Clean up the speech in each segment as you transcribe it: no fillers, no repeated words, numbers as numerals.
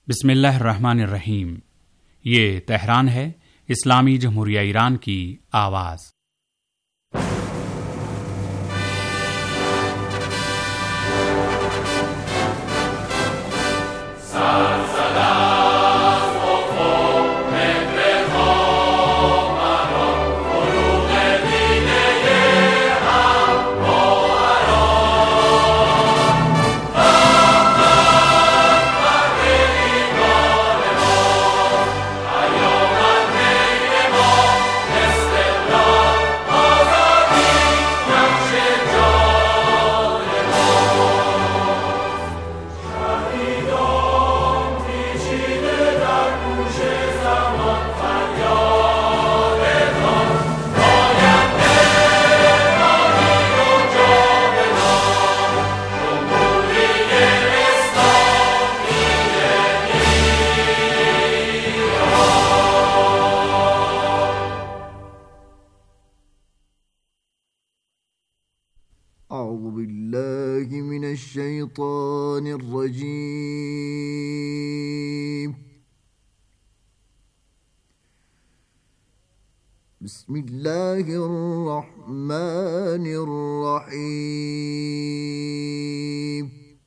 बिस्मिल्लाहिर्रहमानिर्रहीम। ये तेहरान है, इस्लामी जमहूरिया ईरान की आवाज़। बिस्मिल्लाहिर्रहमानिर्रहीम।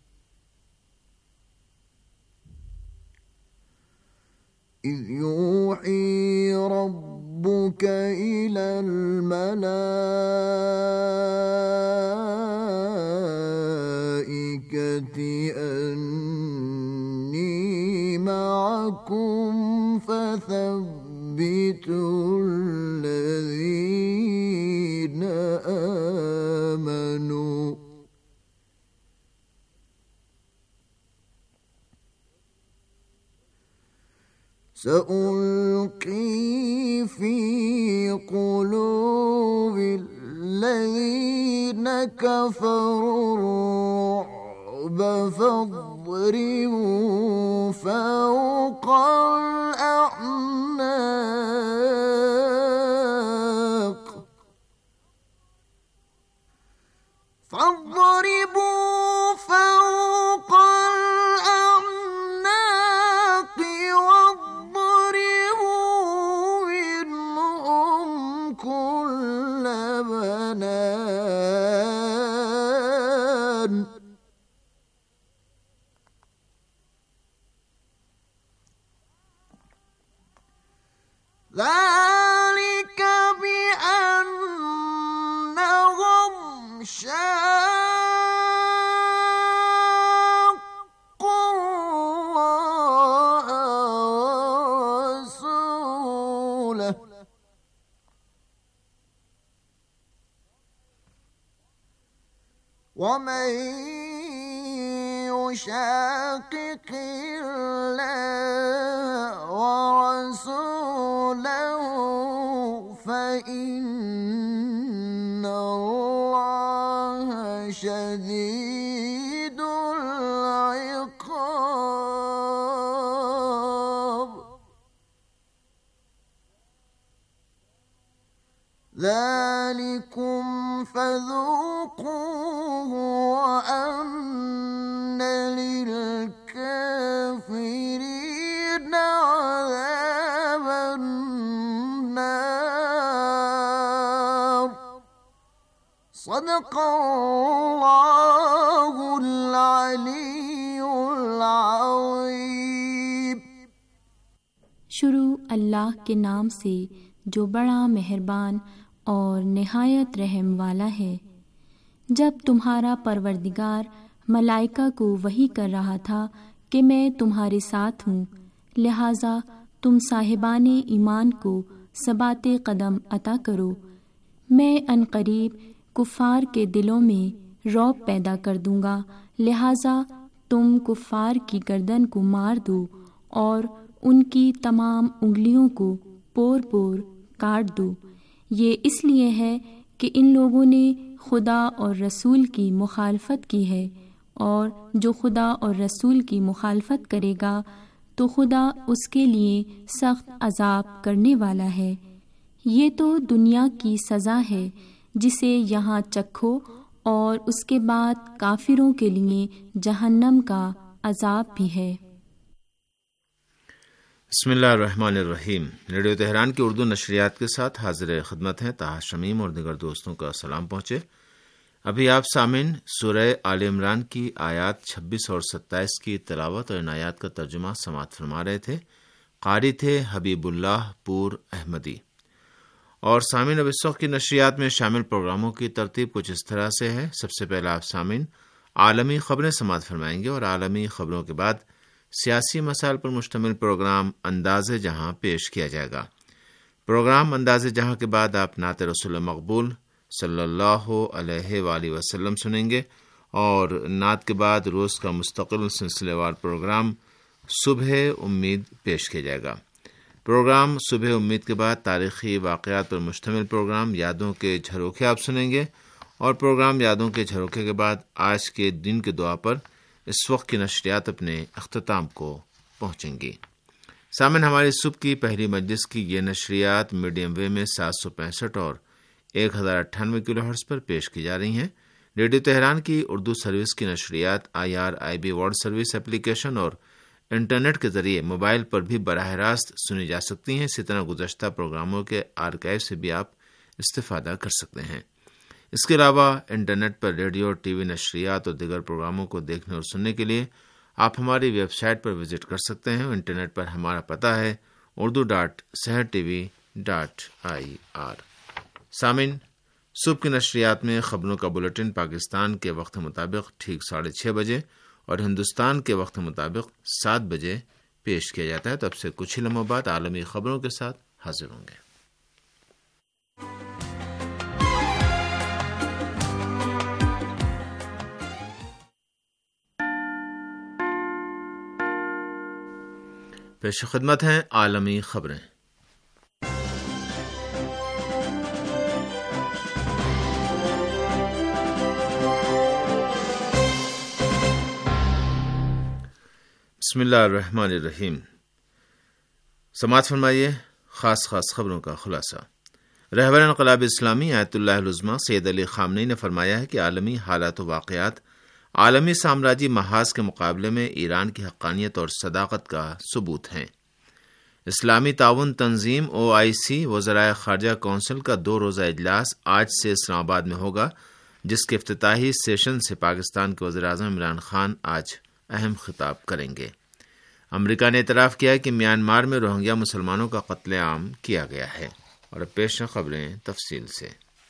इज़ यूही रब्बुका इलल मलाइकति अन्नी मअकुम फथब्बितुल लज़ीना आमनू। सअल्की फी क़ुलूबिल लज़ीना कफ़रुर-रुअब फ़ाज़रिबू फ़ौक़ल अ'नाक़ واضربوا منهم كل بنان. ذلك بأنهم شاقوا الله ورسوله ومن يشاقق الله ورسوله فإن الله شديد العقاب. ذلكم فذوقوه وأن للكافرين عذاب النار. صدق الله العلي العظيم. शुरू अल्लाह के नाम से जो बड़ा मेहरबान और निहायत रहम वाला है। जब तुम्हारा परवरदिगार मलाइका को वही कर रहा था कि मैं तुम्हारे साथ हूँ, लिहाजा तुम साहिबाने ईमान को सबाते कदम अता करो। मैं अनकरीब कुफ़ार के दिलों में रौब पैदा कर दूँगा, लिहाजा तुम कुफ़ार की गर्दन को मार दो और उनकी तमाम उंगलियों को पोर पोर काट दो। ये इसलिए है कि इन लोगों ने खुदा और रसूल की मुखालफत की है, और जो खुदा और रसूल की मुखालफत करेगा तो खुदा उसके लिए सख्त अजाब करने वाला है। ये तो दुनिया की सज़ा है जिसे यहाँ चखो, और उसके बाद काफिरों के लिए जहन्नम का अजाब भी है। بسم اللہ الرحمن الرحیم۔ ریڈیو تہران کی اردو نشریات کے ساتھ حاضر خدمت ہیں طاہر شمیم اور دیگر دوستوں کا سلام پہنچے۔ ابھی آپ سامعین سورہ آل عمران کی آیات 26 اور 27 کی تلاوت اور ان آیات کا ترجمہ سماعت فرما رہے تھے۔ قاری تھے حبیب اللہ پور احمدی۔ اور سامعین اب اس وقت کی نشریات میں شامل پروگراموں کی ترتیب کچھ اس طرح سے ہے۔ سب سے پہلا آپ سامعین عالمی خبریں سماعت فرمائیں گے اور عالمی خبروں کے بعد سیاسی مسائل پر مشتمل پروگرام انداز جہاں پیش کیا جائے گا۔ پروگرام انداز جہاں کے بعد آپ نعت رسول مقبول صلی اللہ علیہ وآلہ وسلم سنیں گے اور نعت کے بعد روز کا مستقل سلسلے وار پروگرام صبح امید پیش کیا جائے گا۔ پروگرام صبح امید کے بعد تاریخی واقعات پر مشتمل پروگرام یادوں کے جھروکے آپ سنیں گے اور پروگرام یادوں کے جھروکے کے بعد آج کے دن کے دعا پر اس وقت کی نشریات اپنے اختتام کو پہنچیں گی۔ سامعین ہماری صبح کی پہلی مجلس کی یہ نشریات میڈیم ویو میں 765 اور 1098 کلو ہرٹز پر پیش کی جا رہی ہیں۔ ریڈیو تہران کی اردو سروس کی نشریات IRIB ورلڈ سروس اپلیکیشن اور انٹرنیٹ کے ذریعے موبائل پر بھی براہ راست سنی جا سکتی ہیں۔ اسی طرح گزشتہ پروگراموں کے آرکائیو سے بھی آپ استفادہ کر سکتے ہیں۔ اس کے علاوہ انٹرنیٹ پر ریڈیو اور ٹی وی نشریات اور دیگر پروگراموں کو دیکھنے اور سننے کے لیے آپ ہماری ویب سائٹ پر وزٹ کر سکتے ہیں۔ انٹرنیٹ پر ہمارا پتہ ہے urdu.sehertv.ir۔ سامعین صبح کی نشریات میں خبروں کا بلیٹن پاکستان کے وقت مطابق ٹھیک 6:30 بجے اور ہندوستان کے وقت مطابق 7 بجے پیش کیا جاتا ہے۔ تو اب سے کچھ ہی لمحوں بعد عالمی خبروں کے ساتھ حاضر ہوں گے۔ پیش خدمت ہیں عالمی خبریں۔ بسم اللہ الرحمن الرحیم۔ سماعت فرمائیے خاص خبروں کا خلاصہ۔ رہبر انقلاب اسلامی آیت اللہ العظمیٰ سید علی خامنئی نے فرمایا ہے کہ عالمی حالات و واقعات عالمی سامراجی محاذ کے مقابلے میں ایران کی حقانیت اور صداقت کا ثبوت ہیں۔ اسلامی تعاون تنظیم OIC وزرائے خارجہ کونسل کا 2 روزہ اجلاس آج سے اسلام آباد میں ہوگا، جس کے افتتاحی سیشن سے پاکستان کے وزیر اعظم عمران خان آج اہم خطاب کریں گے۔ امریکہ نے اعتراف کیا ہے کہ میانمار میں روہنگیا مسلمانوں کا قتل عام کیا گیا ہے۔ اور اب پیش ہیں خبریں تفصیل سے۔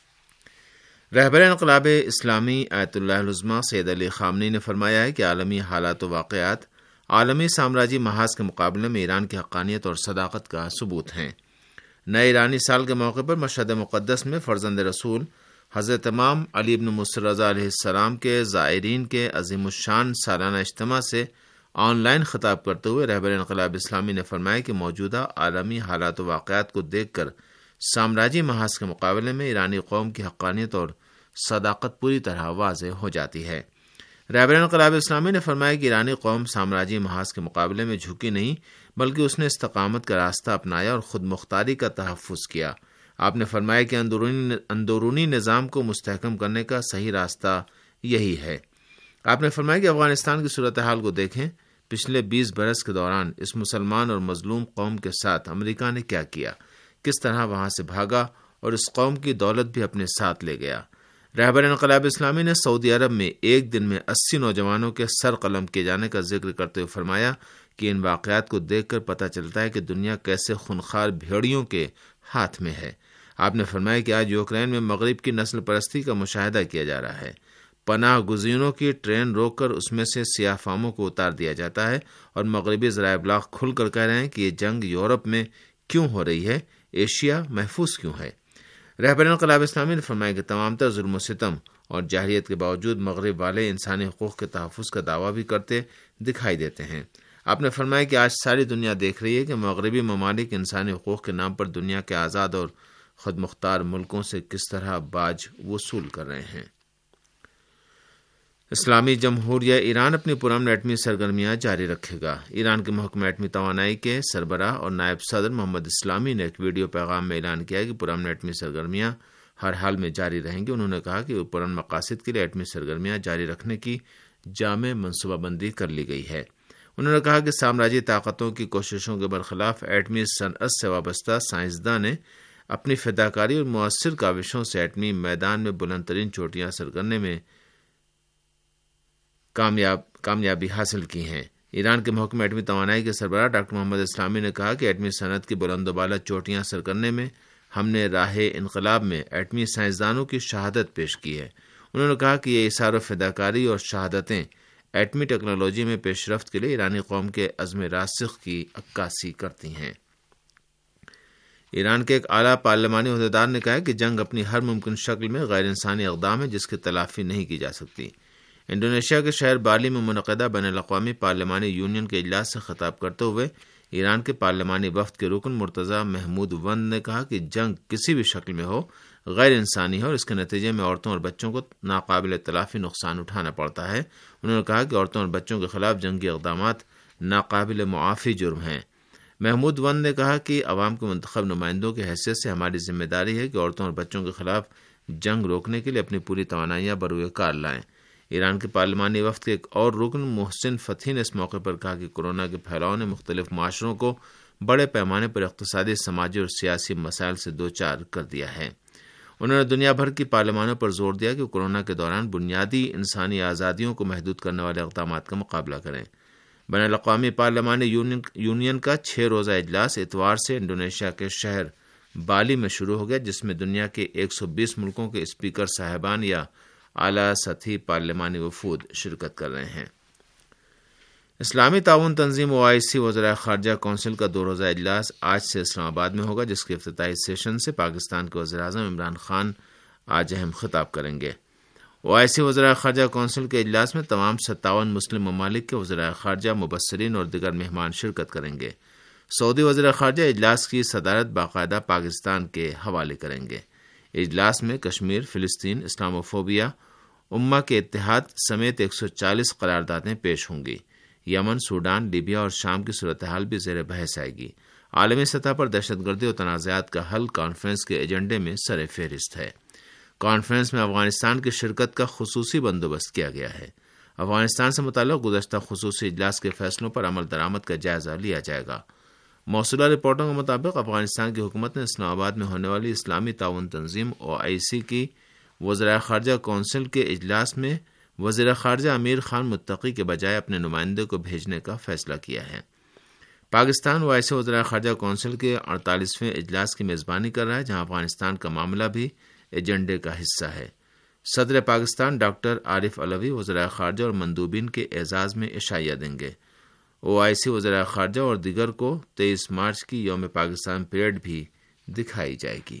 رہبر انقلاب اسلامی آیت اللہ العظمیٰ سید علی خامنئی نے فرمایا ہے کہ عالمی حالات و واقعات عالمی سامراجی محاذ کے مقابلے میں ایران کی حقانیت اور صداقت کا ثبوت ہیں۔ نئے ایرانی سال کے موقع پر مشہد مقدس میں فرزند رسول حضرت امام علی بن موسی رضا علیہ السلام کے زائرین کے عظیم الشان سالانہ اجتماع سے آن لائن خطاب کرتے ہوئے رہبر انقلاب اسلامی نے فرمایا کہ موجودہ عالمی حالات و واقعات کو دیکھ کر سامراجی محاذ کے مقابلے میں ایرانی قوم کی حقانیت اور صداقت پوری طرح واضح ہو جاتی ہے۔ رہبر انقلاب اسلامی نے فرمایا کہ ایرانی قوم سامراجی محاذ کے مقابلے میں جھکی نہیں، بلکہ اس نے استقامت کا راستہ اپنایا اور خود مختاری کا تحفظ کیا۔ آپ نے فرمایا کہ اندرونی نظام کو مستحکم کرنے کا صحیح راستہ یہی ہے۔ آپ نے فرمایا کہ افغانستان کی صورتحال کو دیکھیں۔ پچھلے 20 برس کے دوران اس مسلمان اور مظلوم قوم کے ساتھ امریکہ نے کیا کیا، کس طرح وہاں سے بھاگا اور اس قوم کی دولت بھی اپنے ساتھ لے گیا۔ رہبر انقلاب اسلامی نے سعودی عرب میں ایک دن میں 80 نوجوانوں کے سر قلم کیے جانے کا ذکر کرتے ہوئے فرمایا کہ ان واقعات کو دیکھ کر پتہ چلتا ہے کہ دنیا کیسے خونخوار بھیڑیوں کے ہاتھ میں ہے۔ آپ نے فرمایا کہ آج یوکرین میں مغرب کی نسل پرستی کا مشاہدہ کیا جا رہا ہے۔ پناہ گزینوں کی ٹرین روک کر اس میں سے سیاہ فاموں کو اتار دیا جاتا ہے اور مغربی ذرائع ابلاغ کھل کر کہہ رہے ہیں کہ یہ جنگ یورپ میں کیوں ہو رہی ہے، ایشیا محفوظ کیوں ہے۔ رہبر انقلاب اسلامی نے فرمایا کہ تمام تر ظلم و ستم اور جاہلیت کے باوجود مغرب والے انسانی حقوق کے تحفظ کا دعویٰ بھی کرتے دکھائی دیتے ہیں۔ آپ نے فرمایا کہ آج ساری دنیا دیکھ رہی ہے کہ مغربی ممالک انسانی حقوق کے نام پر دنیا کے آزاد اور خود مختار ملکوں سے کس طرح باج وصول کر رہے ہیں۔ اسلامی جمہوریہ ایران اپنی پرامن ایٹمی سرگرمیاں جاری رکھے گا۔ ایران کے محکمہ ایٹمی توانائی کے سربراہ اور نائب صدر محمد اسلامی نے ایک ویڈیو پیغام میں اعلان کیا کہ پرامن ایٹمی سرگرمیاں ہر حال میں جاری رہیں گی۔ انہوں نے کہا کہ پرامن مقاصد کے لیے ایٹمی سرگرمیاں جاری رکھنے کی جامع منصوبہ بندی کر لی گئی ہے۔ انہوں نے کہا کہ سامراجی طاقتوں کی کوششوں کے برخلاف ایٹمی صنعت سے وابستہ سائنسداں نے اپنی فداکاری اور مؤثر کاوشوں سے ایٹمی میدان میں بلند ترین چوٹیاں حاصل کرنے میں کامیابی حاصل کی ہیں۔ ایران کے محکمہ ایٹمی توانائی کے سربراہ ڈاکٹر محمد اسلامی نے کہا کہ ایٹمی صنعت کی بلند و بالا چوٹیاں حاصل کرنے میں ہم نے راہ انقلاب میں ایٹمی سائنسدانوں کی شہادت پیش کی ہے۔ انہوں نے کہا کہ یہ اثار و فداکاری اور شہادتیں ایٹمی ٹیکنالوجی میں پیش رفت کے لیے ایرانی قوم کے عزم راسخ کی عکاسی کرتی ہیں۔ ایران کے ایک اعلیٰ پارلیمانی عہدیدار نے کہا کہ جنگ اپنی ہر ممکن شکل میں غیر انسانی اقدام ہے جس کی تلافی نہیں کی جا سکتی۔ انڈونیشیا کے شہر بالی میں منعقدہ بین الاقوامی پارلیمانی یونین کے اجلاس سے خطاب کرتے ہوئے ایران کے پارلیمانی وفد کے رکن مرتضی محمود وند نے کہا کہ جنگ کسی بھی شکل میں ہو غیر انسانی ہے اور اس کے نتیجے میں عورتوں اور بچوں کو ناقابل تلافی نقصان اٹھانا پڑتا ہے۔ انہوں نے کہا کہ عورتوں اور بچوں کے خلاف جنگی اقدامات ناقابل معافی جرم ہیں۔ محمود وند نے کہا کہ عوام کے منتخب نمائندوں کی حیثیت سے ہماری ذمہ داری ہے کہ عورتوں اور بچوں کے خلاف جنگ روکنے کے لیے اپنی پوری توانائیاں بروئے کار لائیں۔ ایران کے پارلیمانی وفد کے ایک اور رکن محسن فتحی نے اس موقع پر کہا کہ کورونا کے پھیلاؤ نے مختلف معاشروں کو بڑے پیمانے پر اقتصادی، سماجی اور سیاسی مسائل سے دوچار کر دیا ہے۔ انہوں نے دنیا بھر کی پارلیمانوں پر زور دیا کہ کورونا کے دوران بنیادی انسانی آزادیوں کو محدود کرنے والے اقدامات کا مقابلہ کریں۔ بین الاقوامی پارلیمانی یونین کا 6 روزہ اجلاس اتوار سے انڈونیشیا کے شہر بالی میں شروع ہو گیا، جس میں دنیا کے 120 ملکوں کے اسپیکر صاحبان یا اعلیٰ سطحی پارلیمانی وفود شرکت کر رہے ہیں۔ اسلامی تعاون تنظیم OIC وزرائے خارجہ کونسل کا 2 روزہ اجلاس آج سے اسلام آباد میں ہوگا، جس کے افتتاحی سیشن سے پاکستان کے وزیر اعظم عمران خان آج اہم خطاب کریں گے۔ OIC وزرائے خارجہ کونسل کے اجلاس میں تمام 57 مسلم ممالک کے وزرائے خارجہ، مبصرین اور دیگر مہمان شرکت کریں گے۔ سعودی وزیر خارجہ اجلاس کی صدارت باقاعدہ پاکستان کے حوالے کریں گے۔ اجلاس میں کشمیر، فلسطین، اسلاموفوبیا، امہ کے اتحاد سمیت 140 قراردادیں پیش ہوں گی۔ یمن، سوڈان، لیبیا اور شام کی صورتحال بھی زیر بحث آئے گی۔ عالمی سطح پر دہشت گردی اور تنازعات کا حل کانفرنس کے ایجنڈے میں سر فہرست ہے۔ کانفرنس میں افغانستان کی شرکت کا خصوصی بندوبست کیا گیا ہے۔ افغانستان سے متعلق گزشتہ خصوصی اجلاس کے فیصلوں پر عمل درآمد کا جائزہ لیا جائے گا۔ موصولہ رپورٹوں کے مطابق افغانستان کی حکومت نے اسلام آباد میں ہونے والی اسلامی تعاون تنظیم OIC کی وزرائے خارجہ کونسل کے اجلاس میں وزیر خارجہ امیر خان متقی کے بجائے اپنے نمائندے کو بھیجنے کا فیصلہ کیا ہے۔ پاکستان OIC وزرائے خارجہ کونسل کے 48ویں اجلاس کی میزبانی کر رہا ہے، جہاں افغانستان کا معاملہ بھی ایجنڈے کا حصہ ہے۔ صدر پاکستان ڈاکٹر عارف علوی وزرائے خارجہ اور مندوبین کے اعزاز میں عشائیہ دیں گے۔ OIC وزرائے خارجہ اور دیگر کو 23 مارچ کی یوم پاکستان پریڈ بھی دکھائی جائے گی۔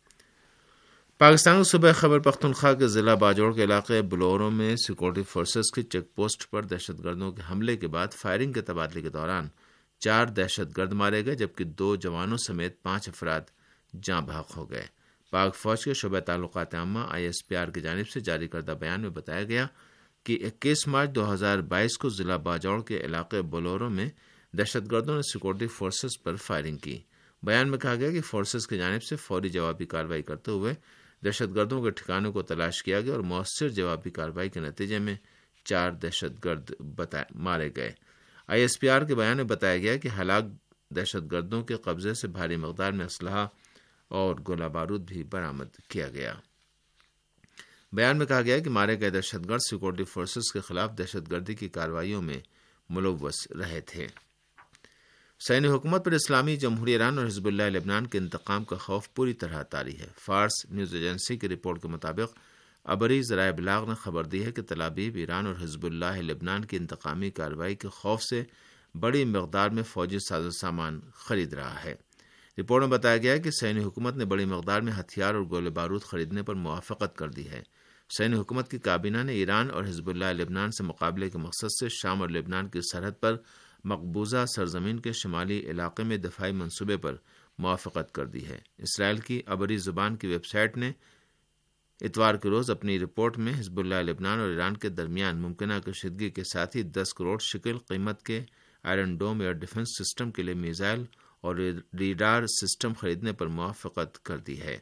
پاکستان صوبہ خیبر پختونخوا کے ضلع باجوڑ کے علاقے بلورو میں سیکورٹی فورسز کی چیک پوسٹ پر دہشت گردوں کے حملے کے بعد فائرنگ کے تبادلے کے دوران 4 دہشت گرد مارے گئے، جبکہ 2 جوانوں سمیت 5 افراد جاں بحق ہو گئے۔ پاک فوج کے شعبہ تعلقات عامہ ISPR کی جانب سے جاری کردہ بیان میں بتایا گیا کہ 21 مارچ 2022 کو ضلع باجوڑ کے علاقے بلورو میں دہشت گردوں نے سیکورٹی فورسز پر فائرنگ کی۔ بیان میں کہا گیا کہ فورسز کی جانب سے فوری جوابی کارروائی کرتے ہوئے دہشت گردوں کے ٹھکانوں کو تلاش کیا گیا اور مؤثر جوابی کارروائی کے نتیجے میں 4 دہشت گرد مارے گئے۔ ISPR کے بیان میں بتایا گیا کہ ہلاک دہشت گردوں کے قبضے سے بھاری مقدار میں اسلحہ اور گولہ بارود بھی برآمد کیا گیا۔ بیان میں کہا گیا کہ مارے گئے دہشت گرد سیکورٹی فورسز کے خلاف دہشت گردی کی کارروائیوں میں ملوث رہے تھے۔ صہیونی حکومت پر اسلامی جمہوریہ ایران اور حزب اللہ لبنان کے انتقام کا خوف پوری طرح طاری ہے۔ فارس نیوز ایجنسی کی رپورٹ کے مطابق عبری ذرائع ابلاغ نے خبر دی ہے کہ تل ابیب ایران اور حزب اللہ لبنان کی انتقامی کارروائی کے خوف سے بڑی مقدار میں فوجی ساز و سامان خرید رہا ہے۔ رپورٹ میں بتایا گیا ہے کہ صہیونی حکومت نے بڑی مقدار میں ہتھیار اور گولے بارود خریدنے پر موافقت کر دی ہے۔ صہیونی حکومت کی کابینہ نے ایران اور حزب اللہ لبنان سے مقابلے کے مقصد سے شام اور لبنان کی سرحد پر مقبوضہ سرزمین کے شمالی علاقے میں دفاعی منصوبے پر موافقت کر دی ہے۔ اسرائیل کی عبری زبان کی ویب سائٹ نے اتوار کے روز اپنی رپورٹ میں حزب اللہ لبنان اور ایران کے درمیان ممکنہ کشیدگی کے ساتھ ہی 10 کروڑ شکل قیمت کے iron dome air defence system کے لیے میزائل اور ریڈار سسٹم خریدنے پر موافقت کر دی ہے۔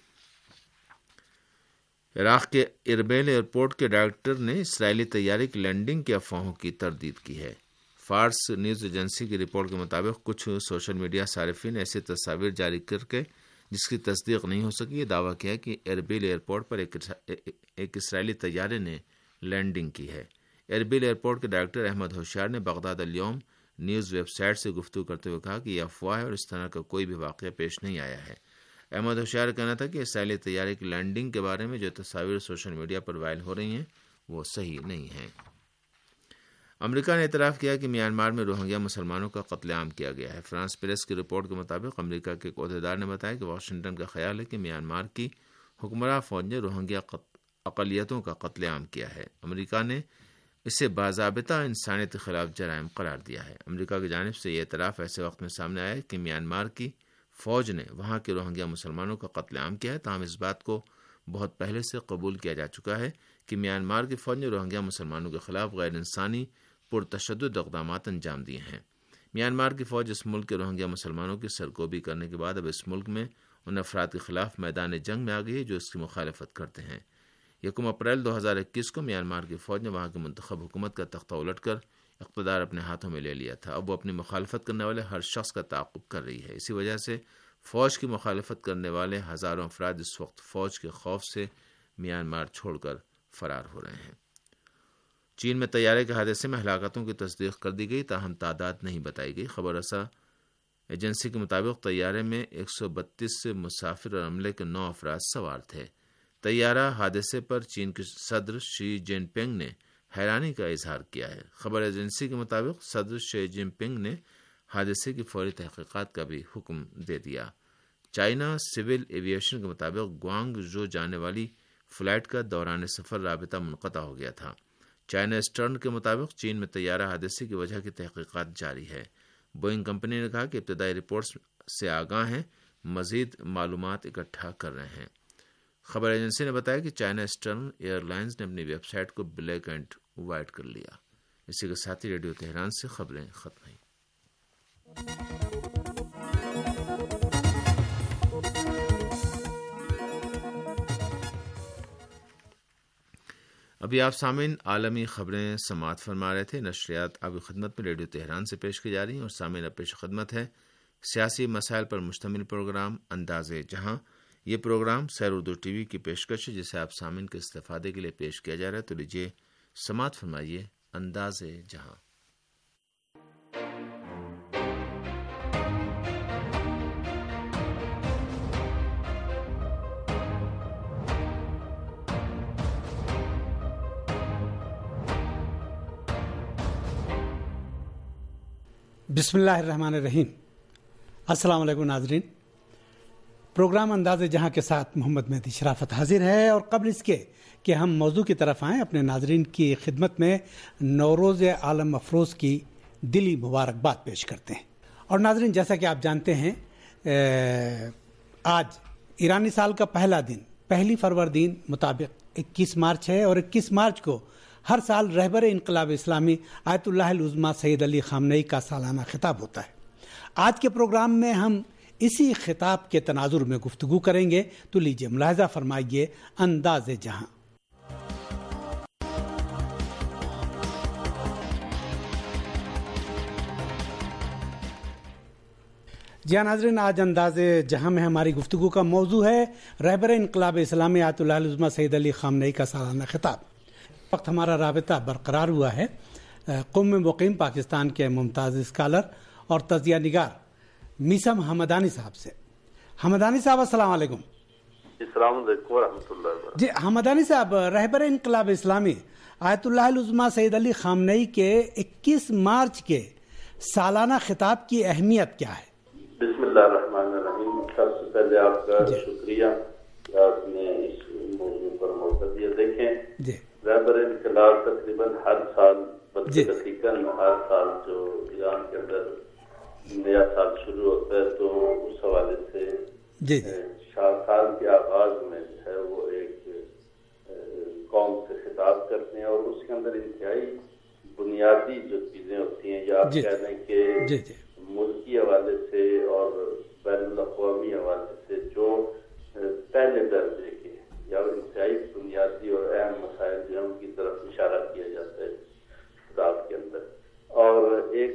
عراق کے اربیل ایئرپورٹ کے ڈائریکٹر نے اسرائیلی طیارے کی لینڈنگ کی افواہوں کی تردید کی ہے۔ فارس نیوز ایجنسی کی رپورٹ کے مطابق کچھ سوشل میڈیا صارفین ایسی تصاویر جاری کر کے جس کی تصدیق نہیں ہو سکی یہ دعویٰ کیا کہ اربیل ایئرپورٹ پر ایک اسرائیلی طیارے نے لینڈنگ کی ہے۔ اربیل ایئرپورٹ کے ڈائریکٹر احمد ہوشیار نے بغداد الیوم نیوز ویب سائٹ سے گفتگو کرتے ہوئے کہا کہ یہ افواہ ہے اور اس طرح کا کوئی بھی واقعہ پیش نہیں آیا ہے۔ احمد ہوشیار کا کہنا تھا کہ اسرائیلی طیارے کی لینڈنگ کے بارے میں جو تصاویر سوشل میڈیا پر وائرل ہو رہی ہیں وہ صحیح نہیں ہیں۔ امریکہ نے اعتراف کیا کہ میانمار میں روہنگیا مسلمانوں کا قتل عام کیا گیا ہے۔ فرانس پریس کی رپورٹ کے مطابق امریکہ کے ایک عہدیدار نے بتایا کہ واشنگٹن کا خیال ہے کہ میانمار کی حکمراں فوج نے روہنگیا اقلیتوں کا قتل عام کیا ہے۔ امریکہ نے اسے باضابطہ انسانیت کے خلاف جرائم قرار دیا ہے۔ امریکہ کی جانب سے یہ اعتراف ایسے وقت میں سامنے آیا کہ میانمار کی فوج نے وہاں کے روہنگیا مسلمانوں کا قتل عام کیا ہے، تاہم اس بات کو بہت پہلے سے قبول کیا جا چکا ہے کہ میانمار کی فوج نے روہنگیا مسلمانوں کے خلاف غیر انسانی پرتشدد اقدامات انجام دیے ہیں۔ میانمار کی فوج اس ملک کے روہنگیا مسلمانوں کی سرکوبی کرنے کے بعد اب اس ملک میں ان افراد کے خلاف میدان جنگ میں آ گئی ہے جو اس کی مخالفت کرتے ہیں۔ 1 اپریل 2021 کو میانمار کی فوج نے وہاں کی منتخب حکومت کا تختہ الٹ کر اقتدار اپنے ہاتھوں میں لے لیا تھا۔ اب وہ اپنی مخالفت کرنے والے ہر شخص کا تعاقب کر رہی ہے۔ اسی وجہ سے فوج کی مخالفت کرنے والے ہزاروں افراد اس وقت فوج کے خوف سے میانمار چھوڑ کر فرار ہو رہے ہیں۔ چین میں طیارے کے حادثے میں ہلاکتوں کی تصدیق کر دی گئی، تاہم تعداد نہیں بتائی گئی۔ خبر رساں ایجنسی کے مطابق طیارے میں 132 مسافر اور عملے کے 9 افراد سوار تھے۔ طیارہ حادثے پر چین کے صدر شی جن پنگ نے حیرانی کا اظہار کیا ہے۔ خبر ایجنسی کے مطابق صدر شی جن پنگ نے حادثے کی فوری تحقیقات کا بھی حکم دے دیا۔ چائنا سول ایویشن کے مطابق گوانگ جو جانے والی فلائٹ کا دوران سفر رابطہ منقطع ہو گیا تھا۔ چائنا اسٹرن کے مطابق چین میں طیارہ حادثے کی وجہ کی تحقیقات جاری ہے۔ بوئنگ کمپنی نے کہا کہ ابتدائی رپورٹس سے آگاہ ہیں، مزید معلومات اکٹھا کر رہے ہیں۔ خبر ایجنسی نے بتایا کہ چائنا اسٹرن ایئر لائنز نے اپنی ویب سائٹ کو بلیک اینڈ وائٹ کر لیا۔ اسی کے ساتھ ہی ریڈیو تہران سے خبریں ختم ہوئیں۔ ابھی آپ سامعین عالمی خبریں سماعت فرما رہے تھے۔ نشریات آپ کی خدمت میں ریڈیو تہران سے پیش کی جا رہی ہیں اور سامعین اب پیش خدمت ہے سیاسی مسائل پر مشتمل پروگرام انداز جہاں۔ یہ پروگرام سیر اردو ٹی وی کی پیشکش ہے جسے آپ سامعین کے استفادے کے لیے پیش کیا جا رہا ہے، تو لیجیے سماعت فرمائیے انداز جہاں۔ بسم اللہ الرحمن الرحیم۔ السلام علیکم ناظرین، پروگرام انداز جہاں کے ساتھ محمد مہدی شرافت حاضر ہے، اور قبل اس کے کہ ہم موضوع کی طرف آئیں اپنے ناظرین کی خدمت میں نوروز عالم افروز کی دلی مبارکباد پیش کرتے ہیں۔ اور ناظرین، جیسا کہ آپ جانتے ہیں آج ایرانی سال کا پہلا دن 1 فروردین مطابق 21 مارچ ہے، اور 21 مارچ کو ہر سال رہبر انقلاب اسلامی آیت اللہ العظمیٰ سید علی خامنئی کا سالانہ خطاب ہوتا ہے۔ آج کے پروگرام میں ہم اسی خطاب کے تناظر میں گفتگو کریں گے، تو لیجیے ملاحظہ فرمائیے انداز جہاں۔ جی ناظرین، آج انداز جہاں میں ہماری گفتگو کا موضوع ہے رہبر انقلاب اسلامی آیت اللہ العظمیٰ سید علی خامنئی کا سالانہ خطاب۔ وقت ہمارا رابطہ برقرار ہوا ہے قم مقیم پاکستان کے ممتاز اسکالر اور تجزیہ نگار میثم حمدانی صاحب سے۔ حمدانی صاحب السلام علیکم۔ السلام علیکم ورحمۃ اللہ وبرکاتہ۔ جی حمدانی صاحب، رہبر انقلاب اسلامی آیت اللہ العظمیٰ سید علی خامنئی کے 21 مارچ کے سالانہ خطاب کی اہمیت کیا ہے؟ بسم اللہ الرحمن الرحیم۔ سب سے پہلے آپ کا شکریہ کہ آپ نے اس موضوع پر موقع دیا۔ دیکھیں، رہبر انقلاب تقریباً ہر سال ہر سال جو ایران کے اندر نیا سال شروع ہوتا ہے تو اس حوالے سے سال کے آغاز میں جو ہے وہ ایک قوم سے خطاب کرتے ہیں، اور اس کے اندر انتہائی بنیادی جو چیزیں ہوتی ہیں، یا آپ کہہ دیں کہ ملکی حوالے سے اور بین الاقوامی حوالے سے جو پہلے درجے کے یا انتہائی بنیادی اور اہم مسائل جو ان کی طرف اشارہ کیا جاتا ہے خطاب کے اندر۔ اور ایک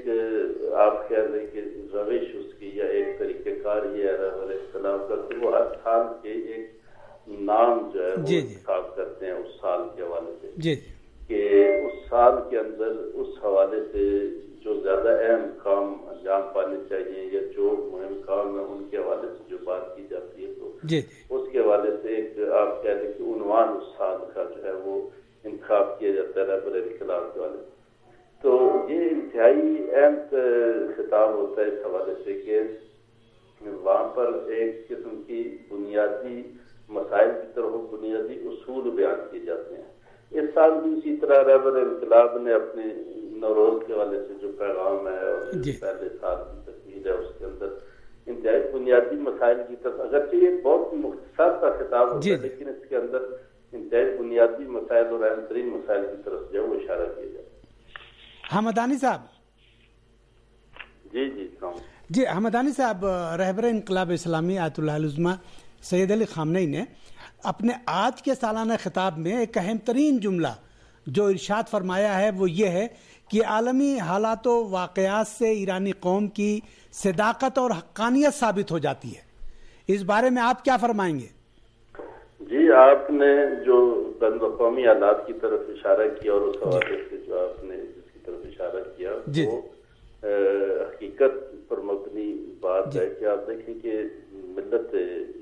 انقلاب کا کہ وہ ہر سال کے ایک نام جو ہے وہ انتخاب کرتے ہیں اس سال کے حوالے سے کہ اس سال کے اندر اس حوالے سے جو زیادہ اہم کام انجام پانے چاہیے یا جو مہم کام ہے ان کے حوالے سے جو بات کی جاتی ہے تو اس کے حوالے سے ایک آپ کہہ لیں کہ عنوان اس سال کا جو ہے وہ انتخاب کیا جاتا ہے رہبر انقلاب کے حوالے سے. تو یہ انتہائی اہم خطاب ہوتا ہے اس حوالے سے کہ وہاں پر ایک قسم کی بنیادی مسائل کی طرف بنیادی اصول بیان کیے جاتے ہیں. اس سال بھی اسی طرح رہبر انقلاب نے اپنے نوروز کے حوالے سے جو پیغام ہے اور پہلے سال کی تقریر ہے اس کے اندر انتہائی بنیادی مسائل کی طرف، اگرچہ یہ بہت مختصر کا خطاب ہوتا ہے لیکن اس کے اندر انتہائی بنیادی مسائل اور اہم ترین مسائل کی طرف جو ہے وہ اشارہ کیا جاتا ہے. حمدانی صاحب جی حمدانی صاحب، رہبر انقلاب اسلامی آیت اللہ العظمہ سید علی خامنئی نے اپنے آج کے سالانہ خطاب میں ایک اہم ترین جملہ جو ارشاد فرمایا ہے وہ یہ ہے کہ عالمی حالات و واقعات سے ایرانی قوم کی صداقت اور حقانیت ثابت ہو جاتی ہے. اس بارے میں آپ کیا فرمائیں گے؟ جی، آپ نے جو بین الاقوامی حالات کی طرف اشارہ کیا اور اس حوالے سے جو آپ نے جس کی طرف اشارہ کیا وہ حقیقت پر مبنی بات ہے کہ آپ دیکھیں کہ ملت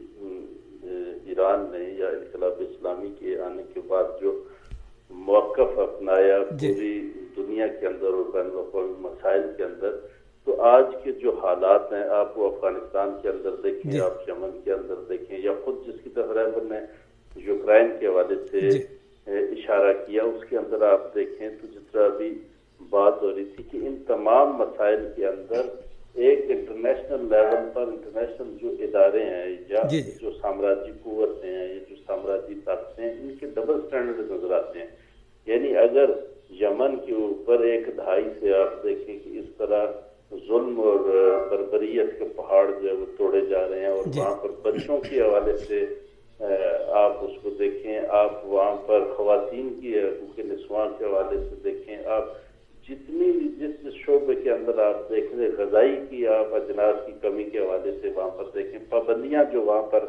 ایران نے یا انقلاب اسلامی کے آنے کے بعد جو موقف اپنایا پوری دنیا کے اندر اور بین الاقوامی مسائل کے اندر، تو آج کے جو حالات ہیں آپ وہ افغانستان کے اندر دیکھیں، آپ یمن کے اندر دیکھیں، یا خود جس کی طرف رہبر نے یوکرائن کے حوالے سے اشارہ کیا اس کے اندر آپ دیکھیں تو جس طرح بھی بات ہو رہی تھی کہ ان تمام مسائل کے اندر ایک انٹرنیشنل لیول پر انٹرنیشنل جو ادارے ہیں یا جو سامراجی قوتیں ہیں یا جو سامراجی طاقتیں ہیں ان کے ڈبل سٹینڈرڈ نظر آتے ہیں. یعنی اگر یمن کے اوپر ایک دہائی سے آپ دیکھیں کہ اس طرح ظلم اور بربریت کے پہاڑ جو ہے وہ توڑے جا رہے ہیں اور وہاں پر بچوں کے حوالے سے آپ اس کو دیکھیں، آپ وہاں پر خواتین کی حقوق نسواں کے حوالے سے دیکھیں، آپ جتنی جس شعبے کے اندر آپ دیکھ رہے غذائی کی آپ اجناس کی کمی کے حوالے سے وہاں پر دیکھیں، پابندیاں جو وہاں پر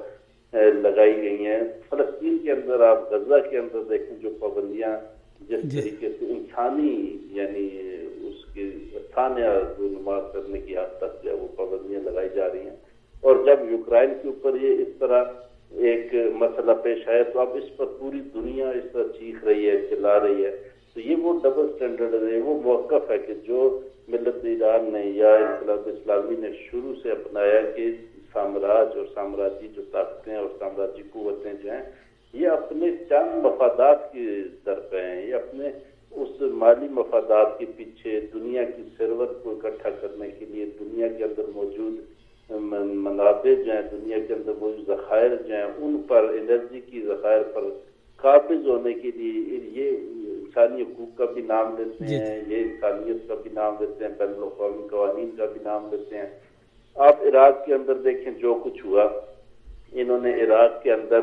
لگائی گئی ہیں. فلسطین کے اندر آپ غزہ کے اندر دیکھیں جو پابندیاں جس طریقے سے انسانی یعنی اس کی ثانیہ رونما کرنے کی حد تک جو ہے وہ پابندیاں لگائی جا رہی ہیں. اور جب یوکرائن کے اوپر یہ اس طرح ایک مسئلہ پیش آیا تو اب اس پر پوری دنیا اس طرح چیخ رہی ہے، چلا رہی ہے. تو یہ وہ ڈبل سٹینڈرڈ ہے، وہ موقف ہے کہ جو ملت ایران نے یا انقلاب اسلامی نے شروع سے اپنایا کہ سامراج اور سامراجی جو طاقتیں اور سامراجی قوتیں جو ہیں یہ اپنے چند مفادات کی درپے ہیں، یہ اپنے اس مالی مفادات کے پیچھے دنیا کی ثروت کو اکٹھا کرنے کے لیے دنیا کے اندر موجود منابع جو ہیں، دنیا کے اندر موجود ذخائر جو ہیں ان پر، انرجی کی ذخائر پر قابض ہونے کے لیے یہ انسانی حقوق کا بھی نام لیتے ہیں، یہ انسانیت کا بھی نام لیتے ہیں، بین الاقوامی قوانین کا بھی نام لیتے ہیں. آپ عراق کے اندر دیکھیں جو کچھ ہوا، انہوں نے عراق کے اندر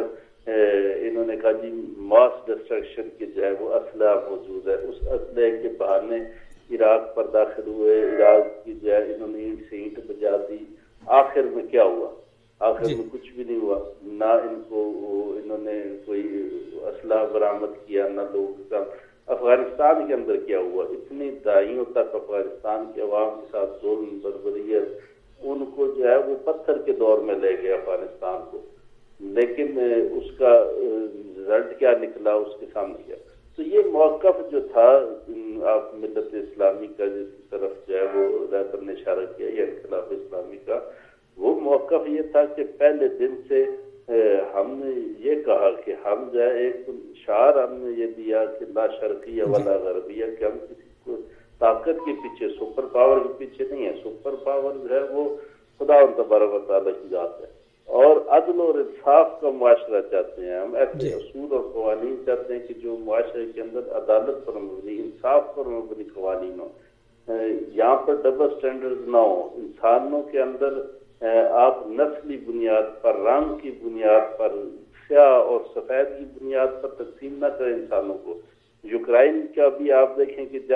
انہوں نے کہا جی ماس ڈسٹرکشن کی جو ہے وہ اسلحہ موجود ہے، اس اسلحے کے بہانے عراق پر داخل ہوئے، عراق کی جو ہے انہوں نے اینٹ سے اینٹ بجا دی. آخر میں کیا ہوا؟ آخر میں کچھ بھی نہیں ہوا، نہ ان کو انہوں نے کوئی اسلحہ برآمد کیا، نہ لوگ کا. افغانستان کے اندر کیا ہوا؟ اتنی دہائیوں تک افغانستان کے عوام کے ساتھ ظلم بربریت، ان کو جو ہے وہ پتھر کے دور میں لے گئے افغانستان کو، لیکن اس کا رزلٹ کیا نکلا اس کے سامنے کیا. تو یہ موقف جو تھا آپ ملت اسلامی کا جس کی طرف جو ہے وہ رہبر نے اشارہ کیا یا انقلاب اسلامی کا، وہ موقف یہ تھا کہ پہلے دن سے ہم نے یہ کہا کہ ہم جو ہے ایک شعار ہم نے یہ دیا کہ لا شرقیہ ولا غربیہ، کہ ہم کسی کو طاقت کے پیچھے، سپر پاور کے پیچھے نہیں ہے. سپر پاور جو ہے وہ خدا تبارک و تعالیٰ کی ذات ہے، اور عدل اور انصاف کا معاشرہ چاہتے ہیں ہم. ایسے اصول اور قوانین چاہتے ہیں کہ جو معاشرے کے اندر عدالت پر مبنی، انصاف پر مبنی قوانین ہو، یہاں پر ڈبل سٹینڈرڈ نہ ہو. انسانوں کے اندر آپ نسلی بنیاد پر، رنگ کی بنیاد پر، سیاہ اور سفید کی بنیاد پر تقسیم نہ کریں انسانوں کو. یوکرائن کا بھی آپ دیکھیں کہ جب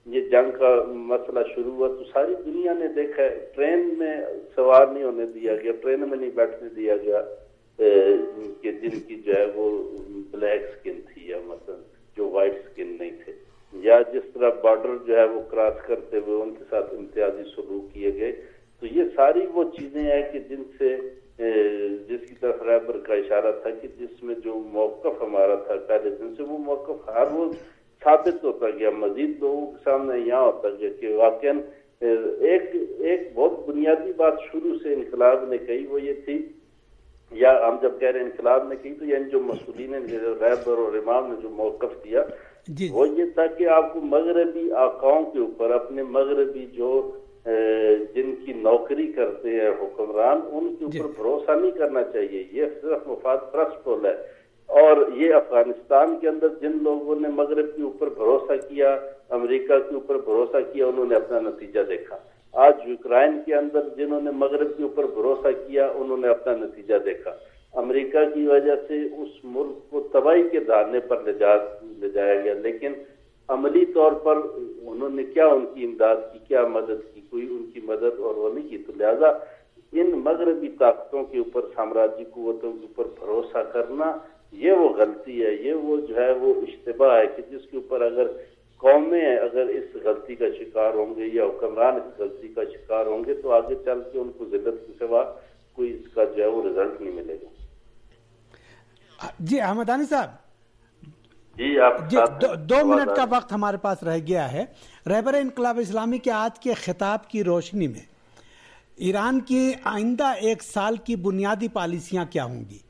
یہ جنگ کا مسئلہ شروع ہوا تو ساری دنیا نے دیکھا ہے، ٹرین میں سوار نہیں ہونے دیا گیا، ٹرین میں نہیں بیٹھنے دیا گیا کہ جن کی جو ہے وہ بلیک سکن تھی یا مثلا جو وائٹ سکن نہیں تھے، یا جس طرح بارڈر جو ہے وہ کراس کرتے ہوئے ان کے ساتھ امتیازی سلوک کیے گئے. تو یہ ساری وہ چیزیں ہیں کہ جن سے جس کی طرف رہبر کا اشارہ تھا کہ جس میں جو موقف ہمارا تھا پہلے دن سے، وہ موقف ہر روز ثابت ہوتا گیا، مزید لوگوں کے سامنے یہاں ہوتا گیا کہ واقعاً ایک بہت بنیادی بات شروع سے انقلاب نے کہی، وہ یہ تھی، یا ہم جب کہہ رہے ہیں انقلاب نے کہی تو یعنی جو مسئولین رہبر اور امام نے جو موقف دیا وہ یہ تھا کہ آپ کو مغربی آقاؤں کے اوپر، اپنے مغربی جو جن کی نوکری کرتے ہیں حکمران، ان کے اوپر بھروسہ نہیں کرنا چاہیے. یہ صرف مفاد پرست پول ہے. اور یہ افغانستان کے اندر جن لوگوں نے مغرب کے اوپر بھروسہ کیا، امریکہ کے اوپر بھروسہ کیا، انہوں نے اپنا نتیجہ دیکھا. آج یوکرائن کے اندر جنہوں نے مغرب کے اوپر بھروسہ کیا، انہوں نے اپنا نتیجہ دیکھا. امریکہ کی وجہ سے اس ملک کو تباہی کے دھارنے پر لے جایا گیا، لیکن عملی طور پر انہوں نے کیا ان کی امداد کی، کیا مدد کی؟ کوئی ان کی مدد اور وہ نہیں کی. تو لہذا ان مغربی طاقتوں کے اوپر، سامراجی قوتوں کے اوپر بھروسہ کرنا یہ وہ غلطی ہے، یہ وہ جو ہے وہ اشتباہ ہے کہ جس کے اوپر اگر قومیں اگر اس غلطی کا شکار ہوں گے یا حکمران اس غلطی کا شکار ہوں گے تو آگے چل کے ان کو ذلت کے سوا کوئی اس کا جو ہے وہ رزلٹ نہیں ملے گا. جی احمدانی صاحب، جی آپ 2 منٹ کا وقت ہمارے پاس رہ گیا ہے. رہبر انقلاب اسلامی کے آج کے خطاب کی روشنی میں ایران کی آئندہ 1 سال کی بنیادی پالیسیاں کیا ہوں گی؟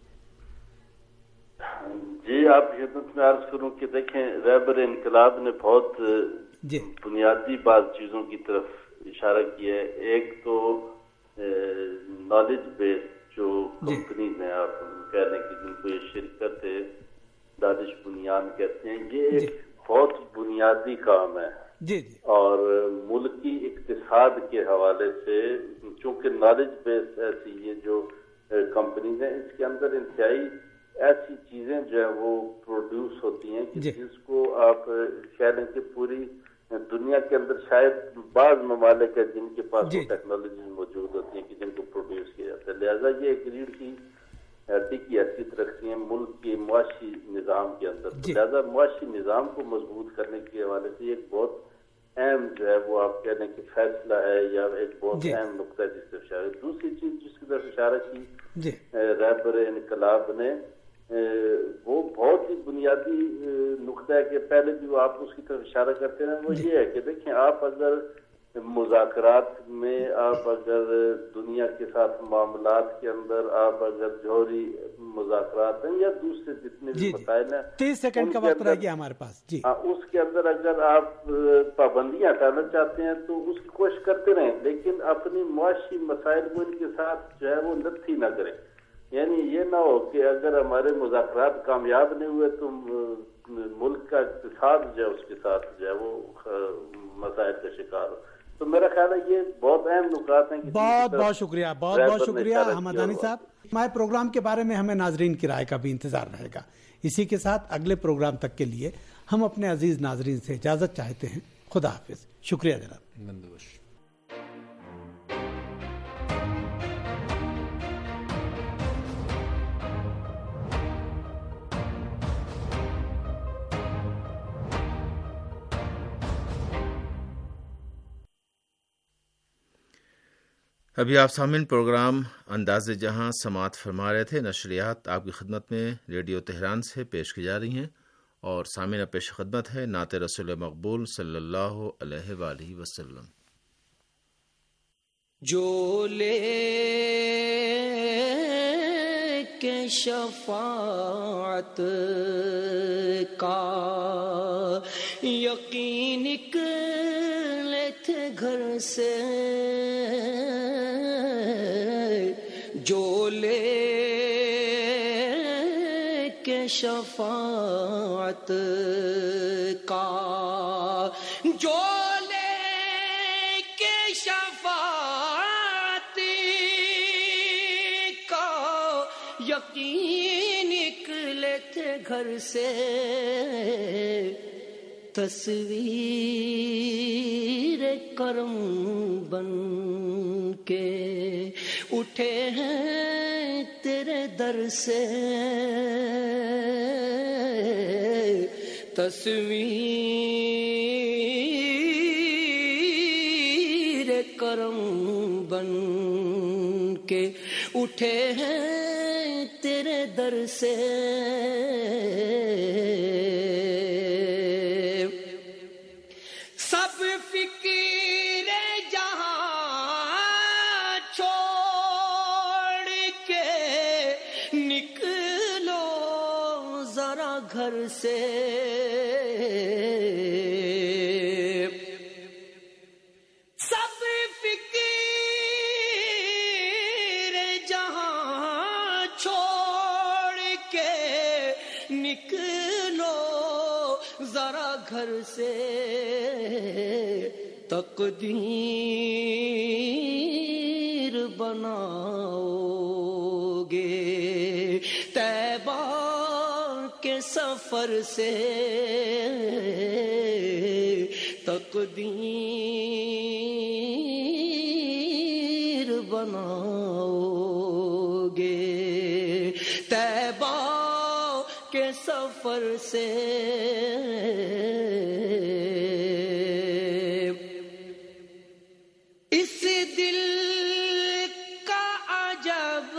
جی آپ خدمت میں عرض کروں کہ دیکھیں، رہبر انقلاب نے بہت بنیادی بعض چیزوں کی طرف اشارہ کیا ہے. ایک تو نالج بیس جو کمپنیز ہیں، آپ کہہ رہے ہیں کہ جن کو یہ شرکت ہے دانش بنیان کہتے ہیں، یہ ایک بہت بنیادی کام ہے. اور ملکی اقتصاد کے حوالے سے چونکہ نالج بیس ایسی یہ جو کمپنیز ہیں، اس کے اندر انتہائی ایسی چیزیں جو ہے وہ پروڈیوس ہوتی ہیں کہ جس کو آپ کہہ لیں کہ پوری دنیا کے اندر شاید بعض ممالک ہے جن کے پاس وہ ٹیکنالوجیز موجود ہوتی ہیں کہ جن کو پروڈیوس کیا جاتا ہے. لہٰذا یہ ایک ریڑھ کی ہڈی کی حیثیت رکھتی ہیں ملک کے معاشی نظام کے اندر. لہٰذا معاشی نظام کو مضبوط کرنے کے حوالے سے ایک بہت اہم جو ہے وہ آپ کہہ لیں کہ فیصلہ ہے یا ایک بہت اہم نقطہ ہے جس طرف اشارہ. دوسری چیز جس کی طرف اشارہ کی رہبر انقلاب نے، وہ بہت ہی بنیادی نقطہ ہے کہ پہلے بھی وہ آپ اس کی طرف اشارہ کرتے ہیں، وہ یہ ہے کہ دیکھیں آپ اگر مذاکرات میں، آپ اگر دنیا کے ساتھ معاملات کے اندر آپ اگر جوہری مذاکرات ہیں یا دوسرے جتنے بھی مسائل ہیں، 30 سیکنڈ کا وقت رہ گیا ہمارے پاس. اس کے اندر اگر آپ پابندیاں ہٹانا چاہتے ہیں تو اس کی کوشش کرتے رہیں، لیکن اپنی معاشی مسائل کو ان کے ساتھ جو ہے وہ نتھی نہ کریں. یعنی یہ نہ ہو کہ اگر ہمارے مذاکرات کامیاب نہیں ہوئے تو ملک کا اقتصاد جو ہے اس کے ساتھ جو ہے وہ مسائل کا شکار ہو. تو میرا خیال ہے یہ بہت اہم نکات ہیں. بہت شکریہ حمدانی صاحب. ہمارے پروگرام کے بارے میں ہمیں ناظرین کی رائے کا بھی انتظار رہے گا. اسی کے ساتھ اگلے پروگرام تک کے لیے ہم اپنے عزیز ناظرین سے اجازت چاہتے ہیں. خدا حافظ. شکریہ جناب. ابھی آپ سامعین پروگرام انداز جہاں سماعت فرما رہے تھے. نشریات آپ کی خدمت میں ریڈیو تہران سے پیش کی جا رہی ہیں اور سامعین پیش خدمت ہے نعت رسول مقبول صلی اللہ علیہ وآلہ وسلم. جو لے کے شفاعت کا یقین نکلے تھے گھر سے، جو لے کے شفاعت کا، جو لے کے شفاعت کا یقین نکلے تھے گھر سے، تصویر کرم بن کے اٹھے ہیں تیرے در سے، تصویر کرم بن کے اٹھے ہیں تیرے در سے، سب فکر جہاں چھوڑ کے نکلو ذرا گھر سے، سب فکر جہاں چھوڑ کے نکلو ذرا گھر سے، تقدیر بناؤ گے طیبہ کے سفر سے، تقدیر بناؤ گے طیبہ کے سفر سے، اس دل کا عجب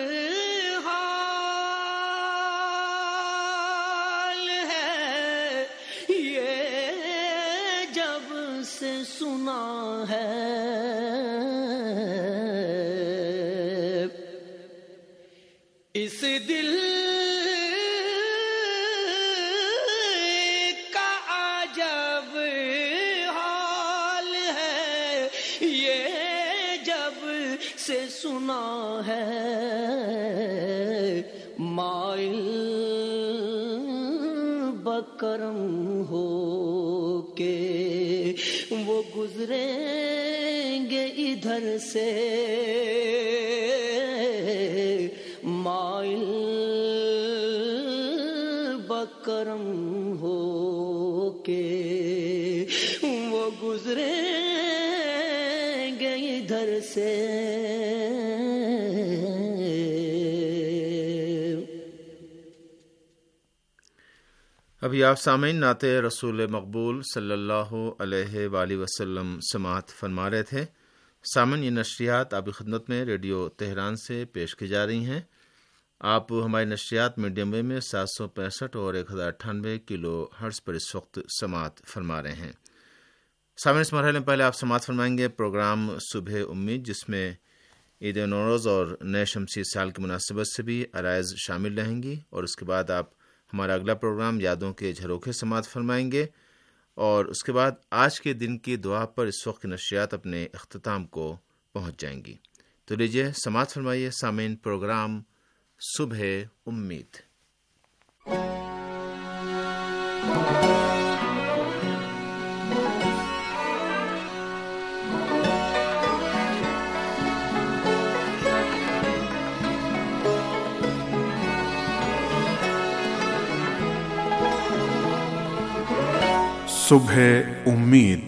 حال ہے، یہ جب سے سنا ہے، اس دل کا عجب حال ہے، یہ جب سے سنا ہے، مائل بکرم ہو کے وہ گزریں گے ادھر سے، مائل بکرم ہو کے وہ گزریں گے ادھر سے، ابھی آپ سامعین نعت رسول مقبول صلی اللہ علیہ وآلہ وسلم سماعت فرما رہے تھے۔ سامعین، یہ نشریات آپ کی خدمت میں ریڈیو تہران سے پیش کی جا رہی ہیں۔ آپ ہماری نشریات میڈیم ویو میں 765 اور 1098 کلو ہرٹز پر اس وقت سماعت فرما رہے ہیں۔ سامعین، اس مرحلے میں پہلے آپ سماعت فرمائیں گے پروگرام صبح امید، جس میں عید نوروز اور نئے شمسی سال کی مناسبت سے بھی عرائض شامل رہیں گی، اور اس کے بعد آپ ہمارا اگلا پروگرام یادوں کے جھروکے سماعت فرمائیں گے، اور اس کے بعد آج کے دن کی دعا پر اس وقت کی نشریات اپنے اختتام کو پہنچ جائیں گی۔ تو لیجیے سماعت فرمائیے سامعین پروگرام صبح امید۔ صبح امید۔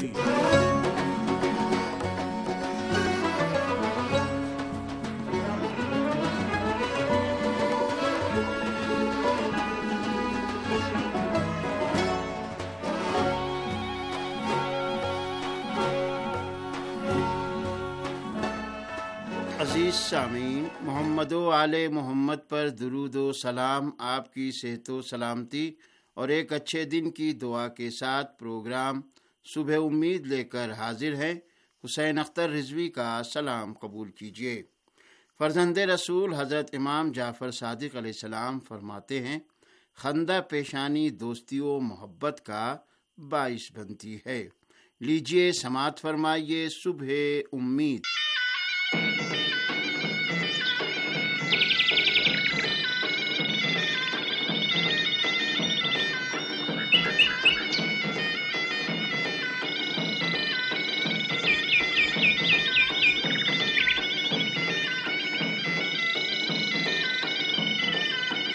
عزیز سامعین، محمد و آل محمد پر درود و سلام، آپ کی صحت و سلامتی اور ایک اچھے دن کی دعا کے ساتھ پروگرام صبح امید لے کر حاضر ہیں۔ حسین اختر رضوی کا سلام قبول کیجیے۔ فرزند رسول حضرت امام جعفر صادق علیہ السلام فرماتے ہیں، خندہ پیشانی دوستی و محبت کا باعث بنتی ہے۔ لیجیے سماعت فرمائیے صبح امید۔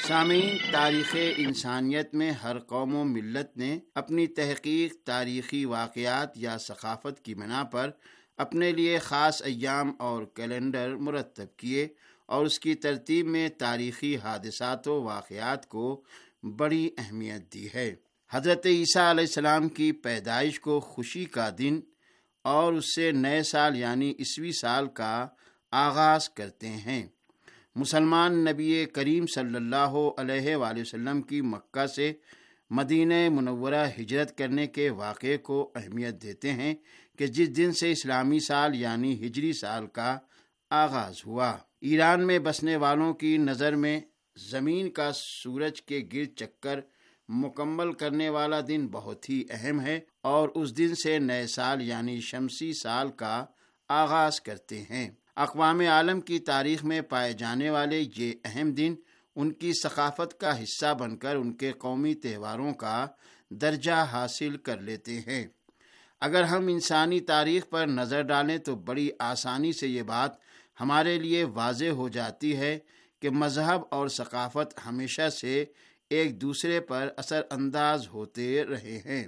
سامعین، تاریخ انسانیت میں ہر قوم و ملت نے اپنی تحقیق تاریخی واقعات یا ثقافت کی بنا پر اپنے لیے خاص ایام اور کیلنڈر مرتب کیے اور اس کی ترتیب میں تاریخی حادثات و واقعات کو بڑی اہمیت دی ہے۔ حضرت عیسیٰ علیہ السلام کی پیدائش کو خوشی کا دن اور اس سے نئے سال یعنی عیسوی سال کا آغاز کرتے ہیں۔ مسلمان نبی کریم صلی اللہ علیہ وآلہ وسلم کی مکہ سے مدینہ منورہ ہجرت کرنے کے واقعے کو اہمیت دیتے ہیں کہ جس دن سے اسلامی سال یعنی ہجری سال کا آغاز ہوا۔ ایران میں بسنے والوں کی نظر میں زمین کا سورج کے گرد چکر مکمل کرنے والا دن بہت ہی اہم ہے اور اس دن سے نئے سال یعنی شمسی سال کا آغاز کرتے ہیں۔ اقوام عالم کی تاریخ میں پائے جانے والے یہ اہم دن ان کی ثقافت کا حصہ بن کر ان کے قومی تہواروں کا درجہ حاصل کر لیتے ہیں۔ اگر ہم انسانی تاریخ پر نظر ڈالیں تو بڑی آسانی سے یہ بات ہمارے لیے واضح ہو جاتی ہے کہ مذہب اور ثقافت ہمیشہ سے ایک دوسرے پر اثر انداز ہوتے رہے ہیں۔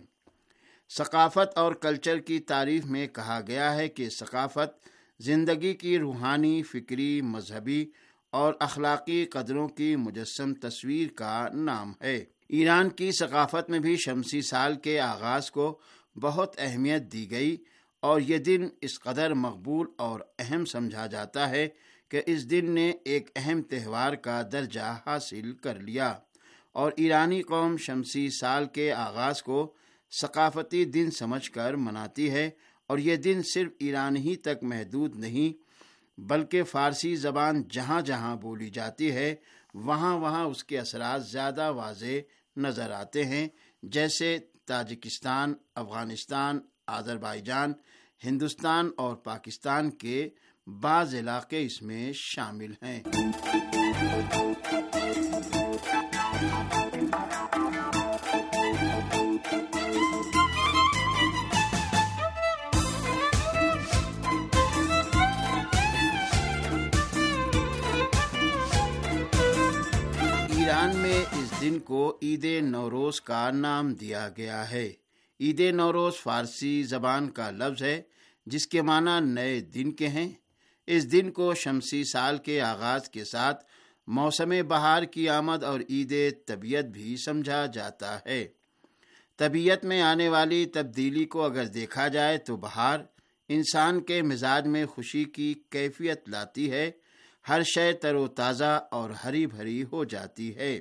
ثقافت اور کلچر کی تعریف میں کہا گیا ہے کہ ثقافت زندگی کی روحانی، فکری، مذہبی اور اخلاقی قدروں کی مجسم تصویر کا نام ہے۔ ایران کی ثقافت میں بھی شمسی سال کے آغاز کو بہت اہمیت دی گئی اور یہ دن اس قدر مقبول اور اہم سمجھا جاتا ہے کہ اس دن نے ایک اہم تہوار کا درجہ حاصل کر لیا اور ایرانی قوم شمسی سال کے آغاز کو ثقافتی دن سمجھ کر مناتی ہے، اور یہ دن صرف ایران ہی تک محدود نہیں بلکہ فارسی زبان جہاں جہاں بولی جاتی ہے وہاں وہاں اس کے اثرات زیادہ واضح نظر آتے ہیں، جیسے تاجکستان، افغانستان، آذربائیجان، ہندوستان اور پاکستان کے بعض علاقے اس میں شامل ہیں۔ ایران میں اس دن کو عید نوروز کا نام دیا گیا ہے۔ عید نوروز فارسی زبان کا لفظ ہے جس کے معنی نئے دن کے ہیں۔ اس دن کو شمسی سال کے آغاز کے ساتھ موسم بہار کی آمد اور عید طبیعت بھی سمجھا جاتا ہے۔ طبیعت میں آنے والی تبدیلی کو اگر دیکھا جائے تو بہار انسان کے مزاج میں خوشی کی کیفیت لاتی ہے، ہر شے تر و تازہ اور ہری بھری ہو جاتی ہے۔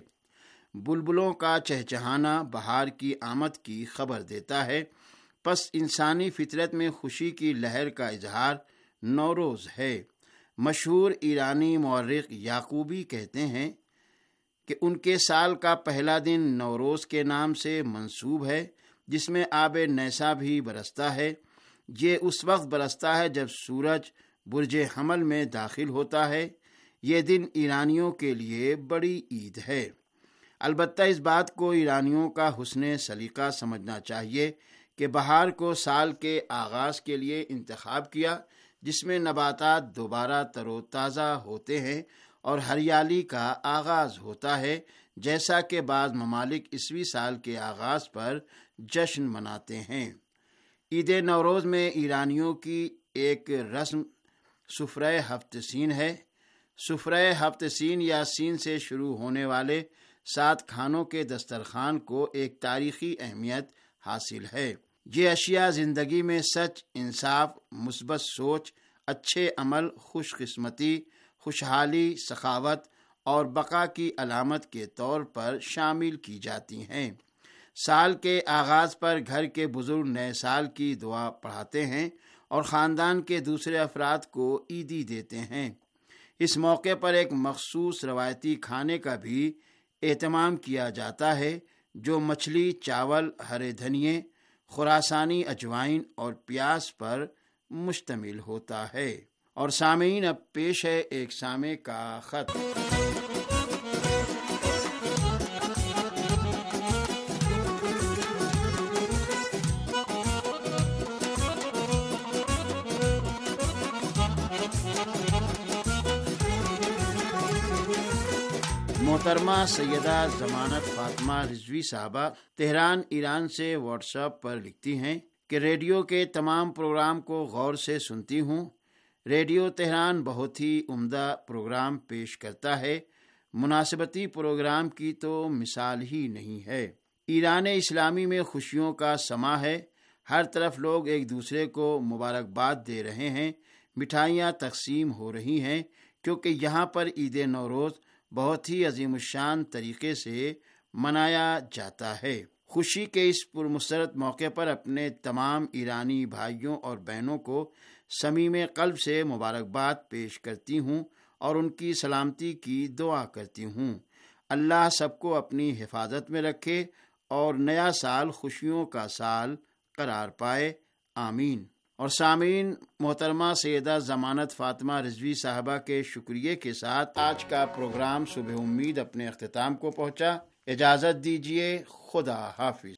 بلبلوں کا چہچہانا بہار کی آمد کی خبر دیتا ہے، پس انسانی فطرت میں خوشی کی لہر کا اظہار نوروز ہے۔ مشہور ایرانی مورخ یعقوبی کہتے ہیں کہ ان کے سال کا پہلا دن نوروز کے نام سے منسوب ہے، جس میں آب نیسا بھی برستا ہے۔ یہ اس وقت برستا ہے جب سورج برج حمل میں داخل ہوتا ہے۔ یہ دن ایرانیوں کے لیے بڑی عید ہے۔ البتہ اس بات کو ایرانیوں کا حسن سلیقہ سمجھنا چاہیے کہ بہار کو سال کے آغاز کے لیے انتخاب کیا، جس میں نباتات دوبارہ تر و تازہ ہوتے ہیں اور ہریالی کا آغاز ہوتا ہے، جیسا کہ بعض ممالک عیسوی سال کے آغاز پر جشن مناتے ہیں۔ عید نوروز میں ایرانیوں کی ایک رسم سفرہ ہفت سین ہے۔ سفرہ ہفت سین یا سین سے شروع ہونے والے 7 کھانوں کے دسترخوان کو ایک تاریخی اہمیت حاصل ہے۔ یہ اشیاء زندگی میں سچ، انصاف، مثبت سوچ، اچھے عمل، خوش قسمتی، خوشحالی، سخاوت اور بقا کی علامت کے طور پر شامل کی جاتی ہیں۔ سال کے آغاز پر گھر کے بزرگ نئے سال کی دعا پڑھاتے ہیں اور خاندان کے دوسرے افراد کو عیدی دیتے ہیں۔ اس موقع پر ایک مخصوص روایتی کھانے کا بھی اہتمام کیا جاتا ہے جو مچھلی، چاول، ہرے دھنیے، خراسانی اجوائن اور پیاز پر مشتمل ہوتا ہے۔ اور سامعین، اب پیش ہے ایک سامع کا خط۔ मोहतरमा सैयदा जमानत फातिमा रिजवी साहबा तेहरान ईरान से व्हाट्सएप पर लिखती हैं कि रेडियो के तमाम प्रोग्राम को गौर से सुनती हूँ। रेडियो तेहरान बहुत ही उम्दा प्रोग्राम पेश करता है। मुनासिबती प्रोग्राम की तो मिसाल ही नहीं है। ईरान इस्लामी में खुशियों का समा है। हर तरफ लोग एक दूसरे को मुबारकबाद दे रहे हैं, मिठाइयाँ तकसीम हो रही हैं, क्योंकि यहाँ पर ईद नौरोज़ बहुत ही अजीमुशान तरीके से मनाया जाता है। खुशी के इस पुरमसरत मौके पर अपने तमाम ईरानी भाइयों और बहनों को समीम क़ल्ब से मुबारकबाद पेश करती हूँ और उनकी सलामती की दुआ करती हूँ। अल्लाह सबको अपनी हिफाजत में रखे और नया साल खुशियों का साल करार पाए, आमीन। और सामीन, मोहतरमा सैयदा जमानत फातिमा रिजवी साहबा के शुक्रिया के साथ आज का प्रोग्राम सुबह उम्मीद अपने अख्तिताम को पहुँचा। इजाज़त दीजिए, खुदा हाफिज।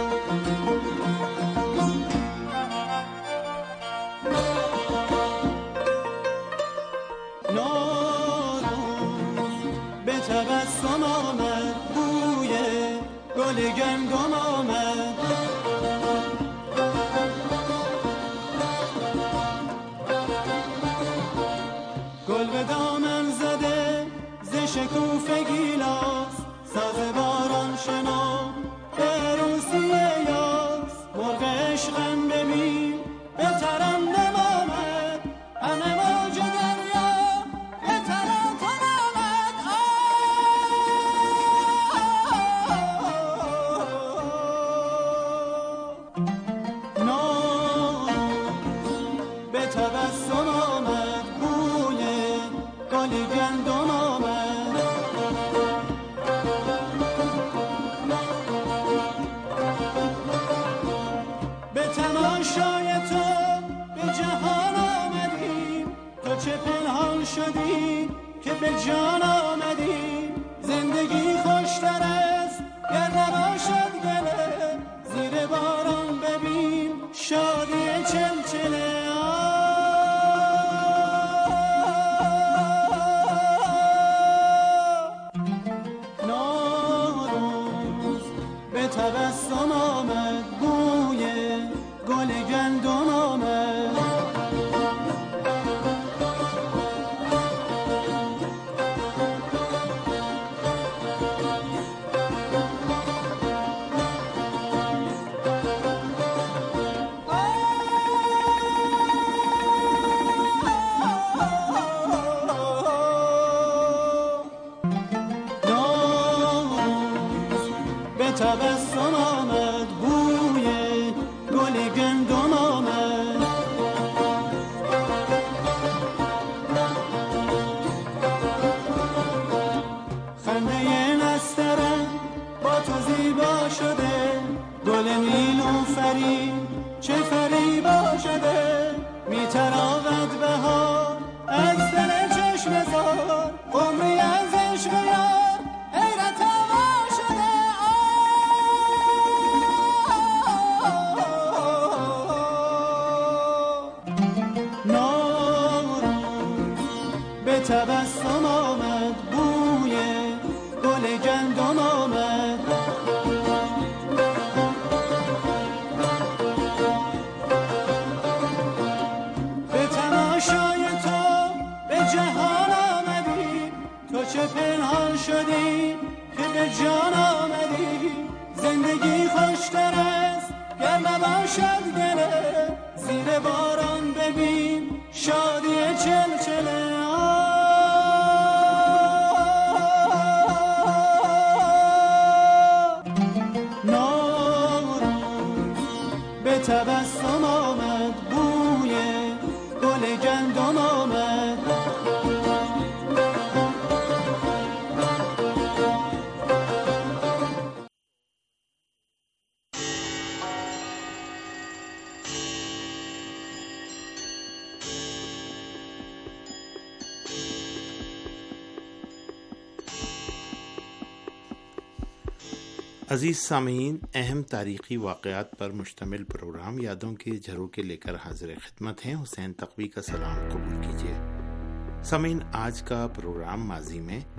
अजीज़ सामीन, अहम तारीख़ी वाक़यात पर मुश्तमिल प्रोग्राम यादों के झरोखे लेकर हाजिर खिदमत हैं। हुसैन तक़वी का सलाम कबूल कीजिए। सामीन, आज का प्रोग्राम माजी में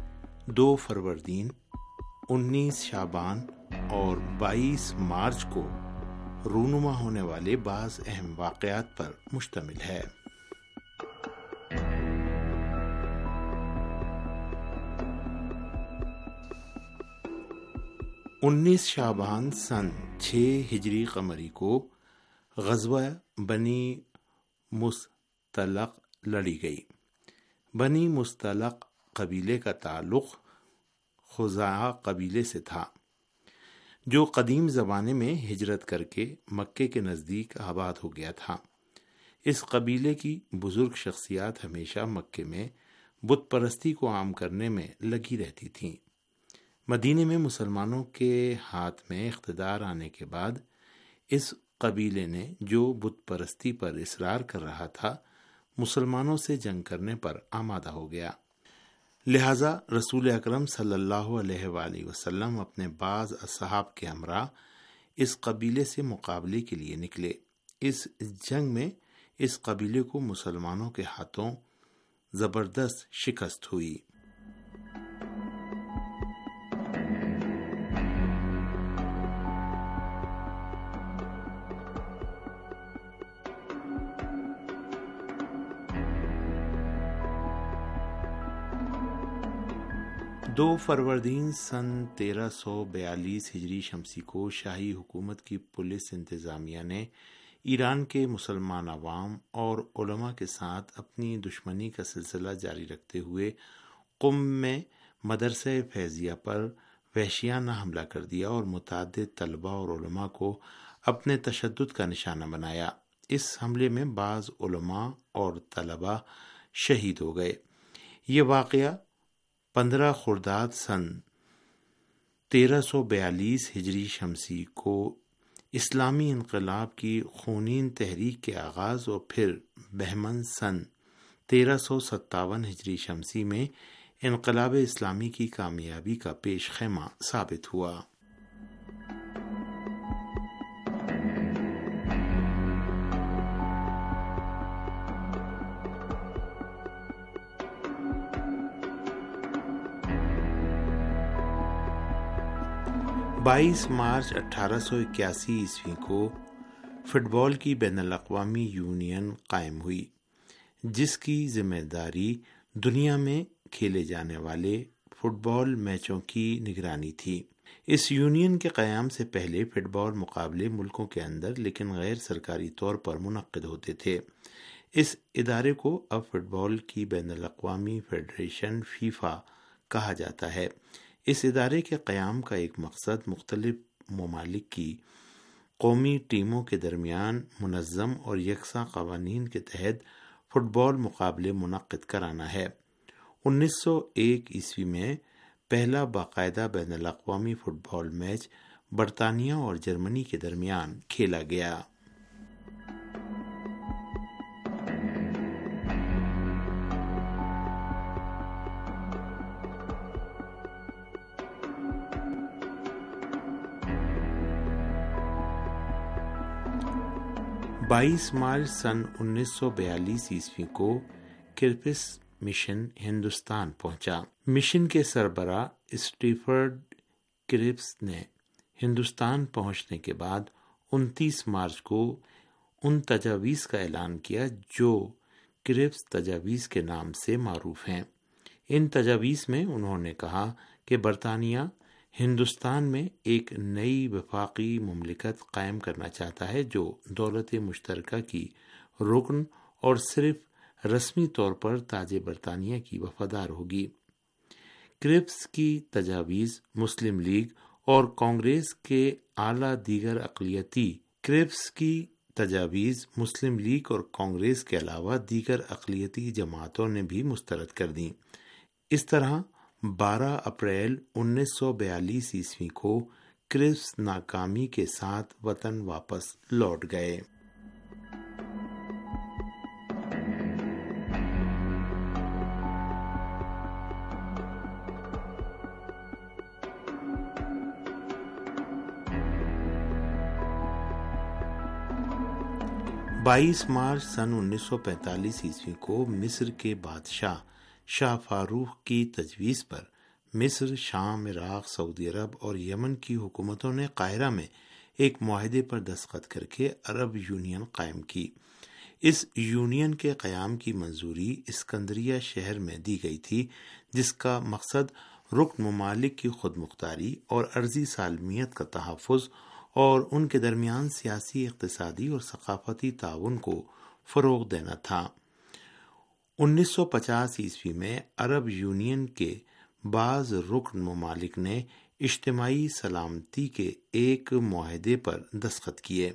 2 فروردین، 19 شعبان اور 22 مارچ کو رونما ہونے والے بعض اہم واقعات پر مشتمل ہے۔ 19 شعبان سن 6 ہجری قمری کو غزوہ بنی مستلق لڑی گئی۔ بنی مستلق قبیلے کا تعلق خزاعہ قبیلے سے تھا، جو قدیم زمانے میں ہجرت کر کے مکے کے نزدیک آباد ہو گیا تھا۔ اس قبیلے کی بزرگ شخصیات ہمیشہ مکے میں بت پرستی کو عام کرنے میں لگی رہتی تھیں۔ مدینے میں مسلمانوں کے ہاتھ میں اقتدار آنے کے بعد اس قبیلے نے، جو بت پرستی پر اصرار کر رہا تھا، مسلمانوں سے جنگ کرنے پر آمادہ ہو گیا۔ لہذا رسول اکرم صلی اللہ علیہ وآلہ وسلم اپنے بعض اصحاب کے ہمراہ اس قبیلے سے مقابلے کے لیے نکلے۔ اس جنگ میں اس قبیلے کو مسلمانوں کے ہاتھوں زبردست شکست ہوئی۔ دو فروردین سن 1342 ہجری شمسی کو شاہی حکومت کی پولیس انتظامیہ نے ایران کے مسلمان عوام اور علماء کے ساتھ اپنی دشمنی کا سلسلہ جاری رکھتے ہوئے قم میں مدرسہ فیضیہ پر وحشیانہ حملہ کر دیا اور متعدد طلبہ اور علماء کو اپنے تشدد کا نشانہ بنایا۔ اس حملے میں بعض علماء اور طلبہ شہید ہو گئے۔ یہ واقعہ 15 خرداد سن 1342 ہجری شمسی کو اسلامی انقلاب کی خونین تحریک کے آغاز اور پھر بہمن سن 1357 ہجری شمسی میں انقلاب اسلامی کی کامیابی کا پیش خیمہ ثابت ہوا۔ بائیس مارچ 1881 عیسوی کو فٹ بال کی بین الاقوامی یونین قائم ہوئی، جس کی ذمہ داری دنیا میں کھیلے جانے والے فٹ بال میچوں کی نگرانی تھی۔ اس یونین کے قیام سے پہلے فٹ بال مقابلے ملکوں کے اندر لیکن غیر سرکاری طور پر منعقد ہوتے تھے۔ اس ادارے کو اب فٹ بال کی بین الاقوامی فیڈریشن فیفا کہا جاتا ہے۔ اس ادارے کے قیام کا ایک مقصد مختلف ممالک کی قومی ٹیموں کے درمیان منظم اور یکساں قوانین کے تحت فٹ بال مقابلے منعقد کرانا ہے۔ 1901 عیسوی میں پہلا باقاعدہ بین الاقوامی فٹ بال میچ برطانیہ اور جرمنی کے درمیان کھیلا گیا۔ بائیس مارچ سن 1942 عیسوی کو کرپس مشن ہندوستان پہنچا۔ مشن کے سربراہ اسٹیفرڈ کرپس نے ہندوستان پہنچنے کے بعد 29 مارچ کو ان تجاویز کا اعلان کیا جو کرپس تجاویز کے نام سے معروف ہیں۔ ان تجاویز میں انہوں نے کہا کہ برطانیہ ہندوستان میں ایک نئی وفاقی مملکت قائم کرنا چاہتا ہے جو دولت مشترکہ کی رکن اور صرف رسمی طور پر تاج برطانیہ کی وفادار ہوگی۔ کرپس کی تجاویز مسلم لیگ اور کانگریس کے اعلیٰ دیگر اقلیتی جماعتوں نے بھی مسترد کر دیں۔ اس طرح 12 اپریل 1942 عیسوی کو کرپس ناکامی کے ساتھ وطن واپس لوٹ گئے۔ بائیس مارچ سن 1945 عیسوی کو مصر کے بادشاہ شاہ فاروق کی تجویز پر مصر، شام، عراق، سعودی عرب اور یمن کی حکومتوں نے قاہرہ میں ایک معاہدے پر دستخط کر کے عرب یونین قائم کی۔ اس یونین کے قیام کی منظوری اسکندریہ شہر میں دی گئی تھی، جس کا مقصد رکن ممالک کی خود مختاری اور ارضی سالمیت کا تحفظ اور ان کے درمیان سیاسی، اقتصادی اور ثقافتی تعاون کو فروغ دینا تھا۔ 1950 عیسوی میں عرب یونین کے بعض رکن ممالک نے اجتماعی سلامتی کے ایک معاہدے پر دستخط کیے۔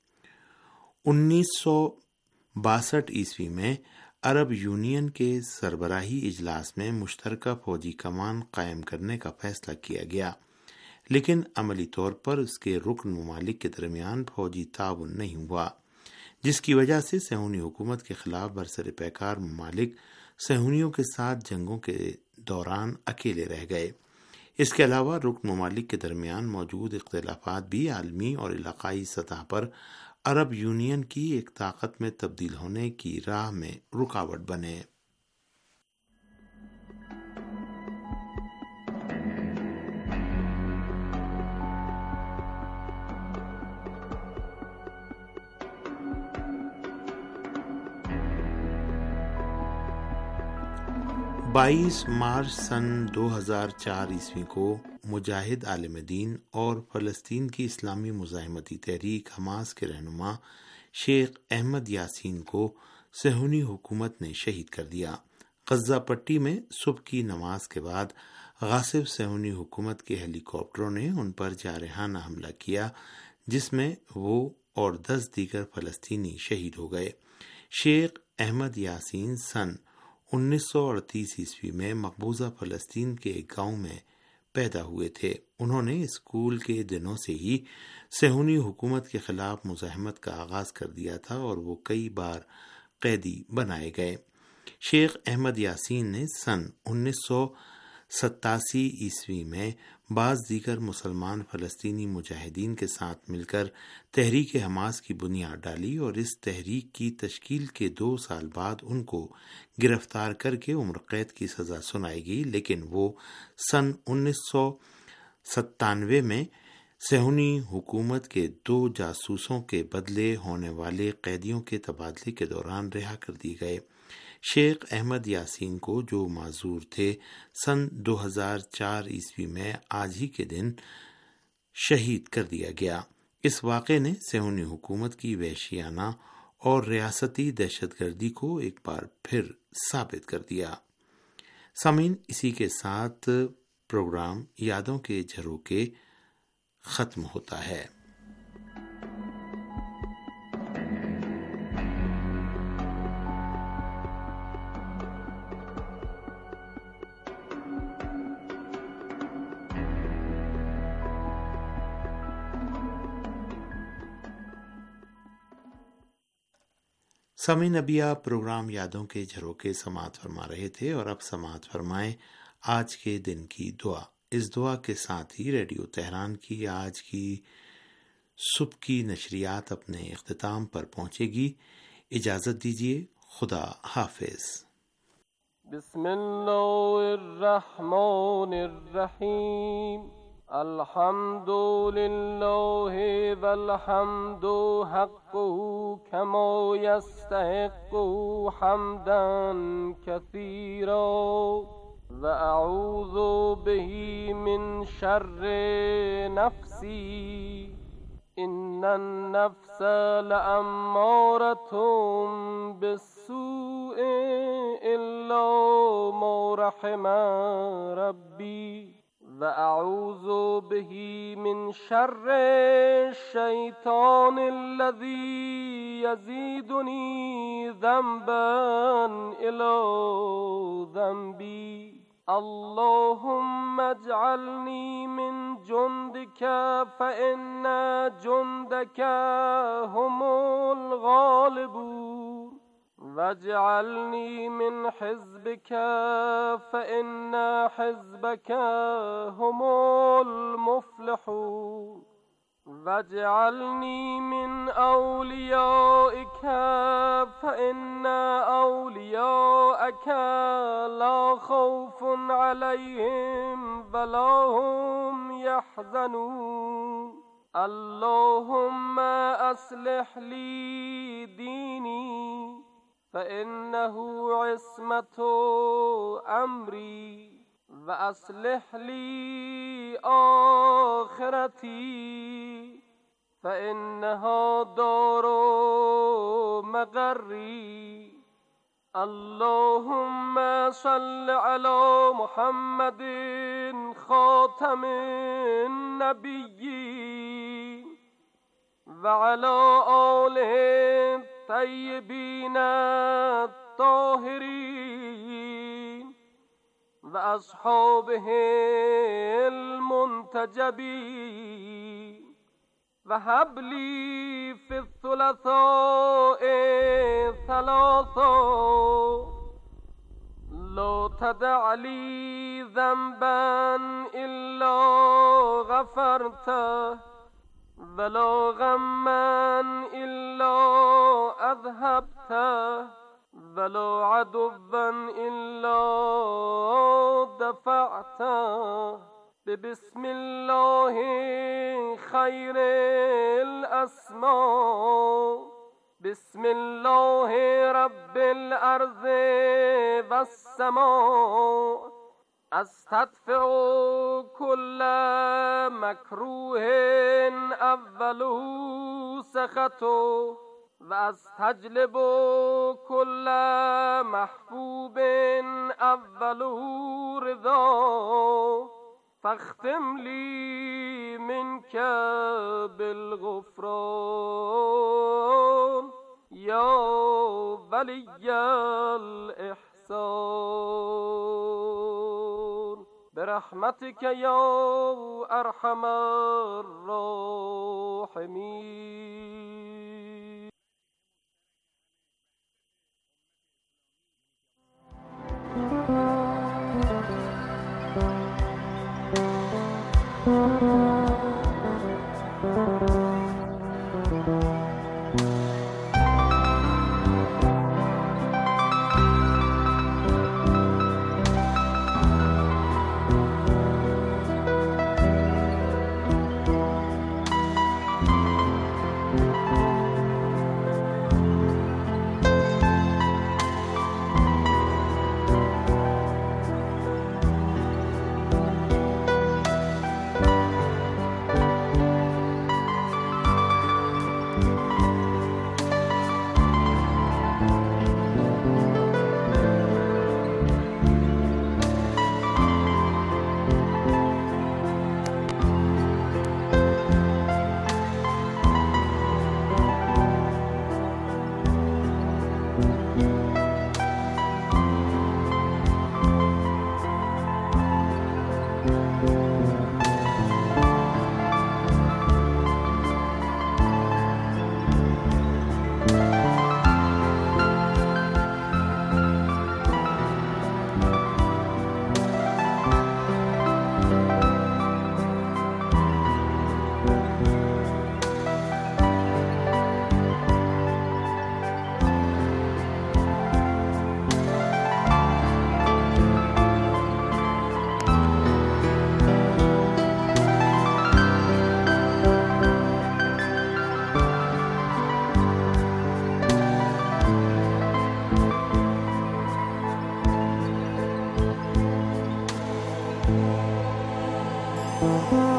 1962 عیسوی میں عرب یونین کے سربراہی اجلاس میں مشترکہ فوجی کمان قائم کرنے کا فیصلہ کیا گیا، لیکن عملی طور پر اس کے رکن ممالک کے درمیان فوجی تعاون نہیں ہوا، جس کی وجہ سے صہیونی حکومت کے خلاف برسر پیکار ممالک صہیونیوں کے ساتھ جنگوں کے دوران اکیلے رہ گئے۔ اس کے علاوہ رکن ممالک کے درمیان موجود اختلافات بھی عالمی اور علاقائی سطح پر عرب یونین کی ایک طاقت میں تبدیل ہونے کی راہ میں رکاوٹ بنے۔ بائیس مارچ سن 2004 عیسوی کو مجاہد عالم دین اور فلسطین کی اسلامی مزاحمتی تحریک حماس کے رہنما شیخ احمد یاسین کو صہیونی حکومت نے شہید کر دیا۔ غزہ پٹی میں صبح کی نماز کے بعد غاصب صہیونی حکومت کے ہیلی کاپٹروں نے ان پر جارحانہ حملہ کیا، جس میں وہ اور 10 دیگر فلسطینی شہید ہو گئے۔ شیخ احمد یاسین سن 1938 عیسوی میں مقبوضہ فلسطین کے ایک گاؤں میں پیدا ہوئے تھے۔ انہوں نے اسکول کے دنوں سے ہی صہیونی حکومت کے خلاف مزاحمت کا آغاز کر دیا تھا اور وہ کئی بار قیدی بنائے گئے۔ شیخ احمد یاسین نے سن 1987 عیسوی میں بعض دیگر مسلمان فلسطینی مجاہدین کے ساتھ مل کر تحریک حماس کی بنیاد ڈالی اور اس تحریک کی تشکیل کے 2 سال بعد ان کو گرفتار کر کے عمر قید کی سزا سنائی گئی، لیکن وہ سن 1997 میں صہیونی حکومت کے 2 جاسوسوں کے بدلے ہونے والے قیدیوں کے تبادلے کے دوران رہا کر دیے گئے۔ شیخ احمد یاسین کو، جو معذور تھے، سن 2004 عیسوی میں آج ہی کے دن شہید کر دیا گیا۔ اس واقعے نے صہیونی حکومت کی وحشیانہ اور ریاستی دہشت گردی کو ایک بار پھر ثابت کر دیا۔ سامعین، اسی کے ساتھ پروگرام یادوں کے جھروکے ختم ہوتا ہے۔ سامعین، ابھی آپ پروگرام یادوں کے جھروکے سماعت فرما رہے تھے اور اب سماعت فرمائیں آج کے دن کی دعا۔ اس دعا کے ساتھ ہی ریڈیو تہران کی آج کی صبح کی نشریات اپنے اختتام پر پہنچے گی۔ اجازت دیجیے، خدا حافظ۔ بسم اللہ الرحمن الرحیم۔ الحمد للہ والحمد حق كما يستحق حمدا كثيرا وأعوذ به من شر نفسي إن النفس لأمارة بالسوء إلا ما رحم ربي وأعوذ به من شر الشيطان الذي يزيدني ذنبا إلى ذنبي اللهم اجعلني من جندك فإن جندك هم الغالبون واجعلني من حزبك فإن حزبك هم المفلحون واجعلني من أوليائك فإن أولياءك لا خوف عليهم ولا هم يحزنون اللهم أصلح لي ديني فإنه عصمة أمري وأصلح لي آخرتي فإنها دار مقري اللهم صل على محمد خاتم النبيين وعلى آله الطيبين الطاهرين وأصحابه المنتجبين وهب لي في الثلاثاء ثلاثا لا تدع لي ذنبا إلا غفرته ولا غما إلا أذهبته ولا عدوا إلا دفعته بسم الله خير الأسماء بسم الله رب الأرض والسماء أستدفع كل مكروه أوله سخطه واستجلب كل محبوب أوله رضا فاختم لي منك بالغفران يا ولي الإحسان برحمتك يا أرحم الراحمين. Thank you.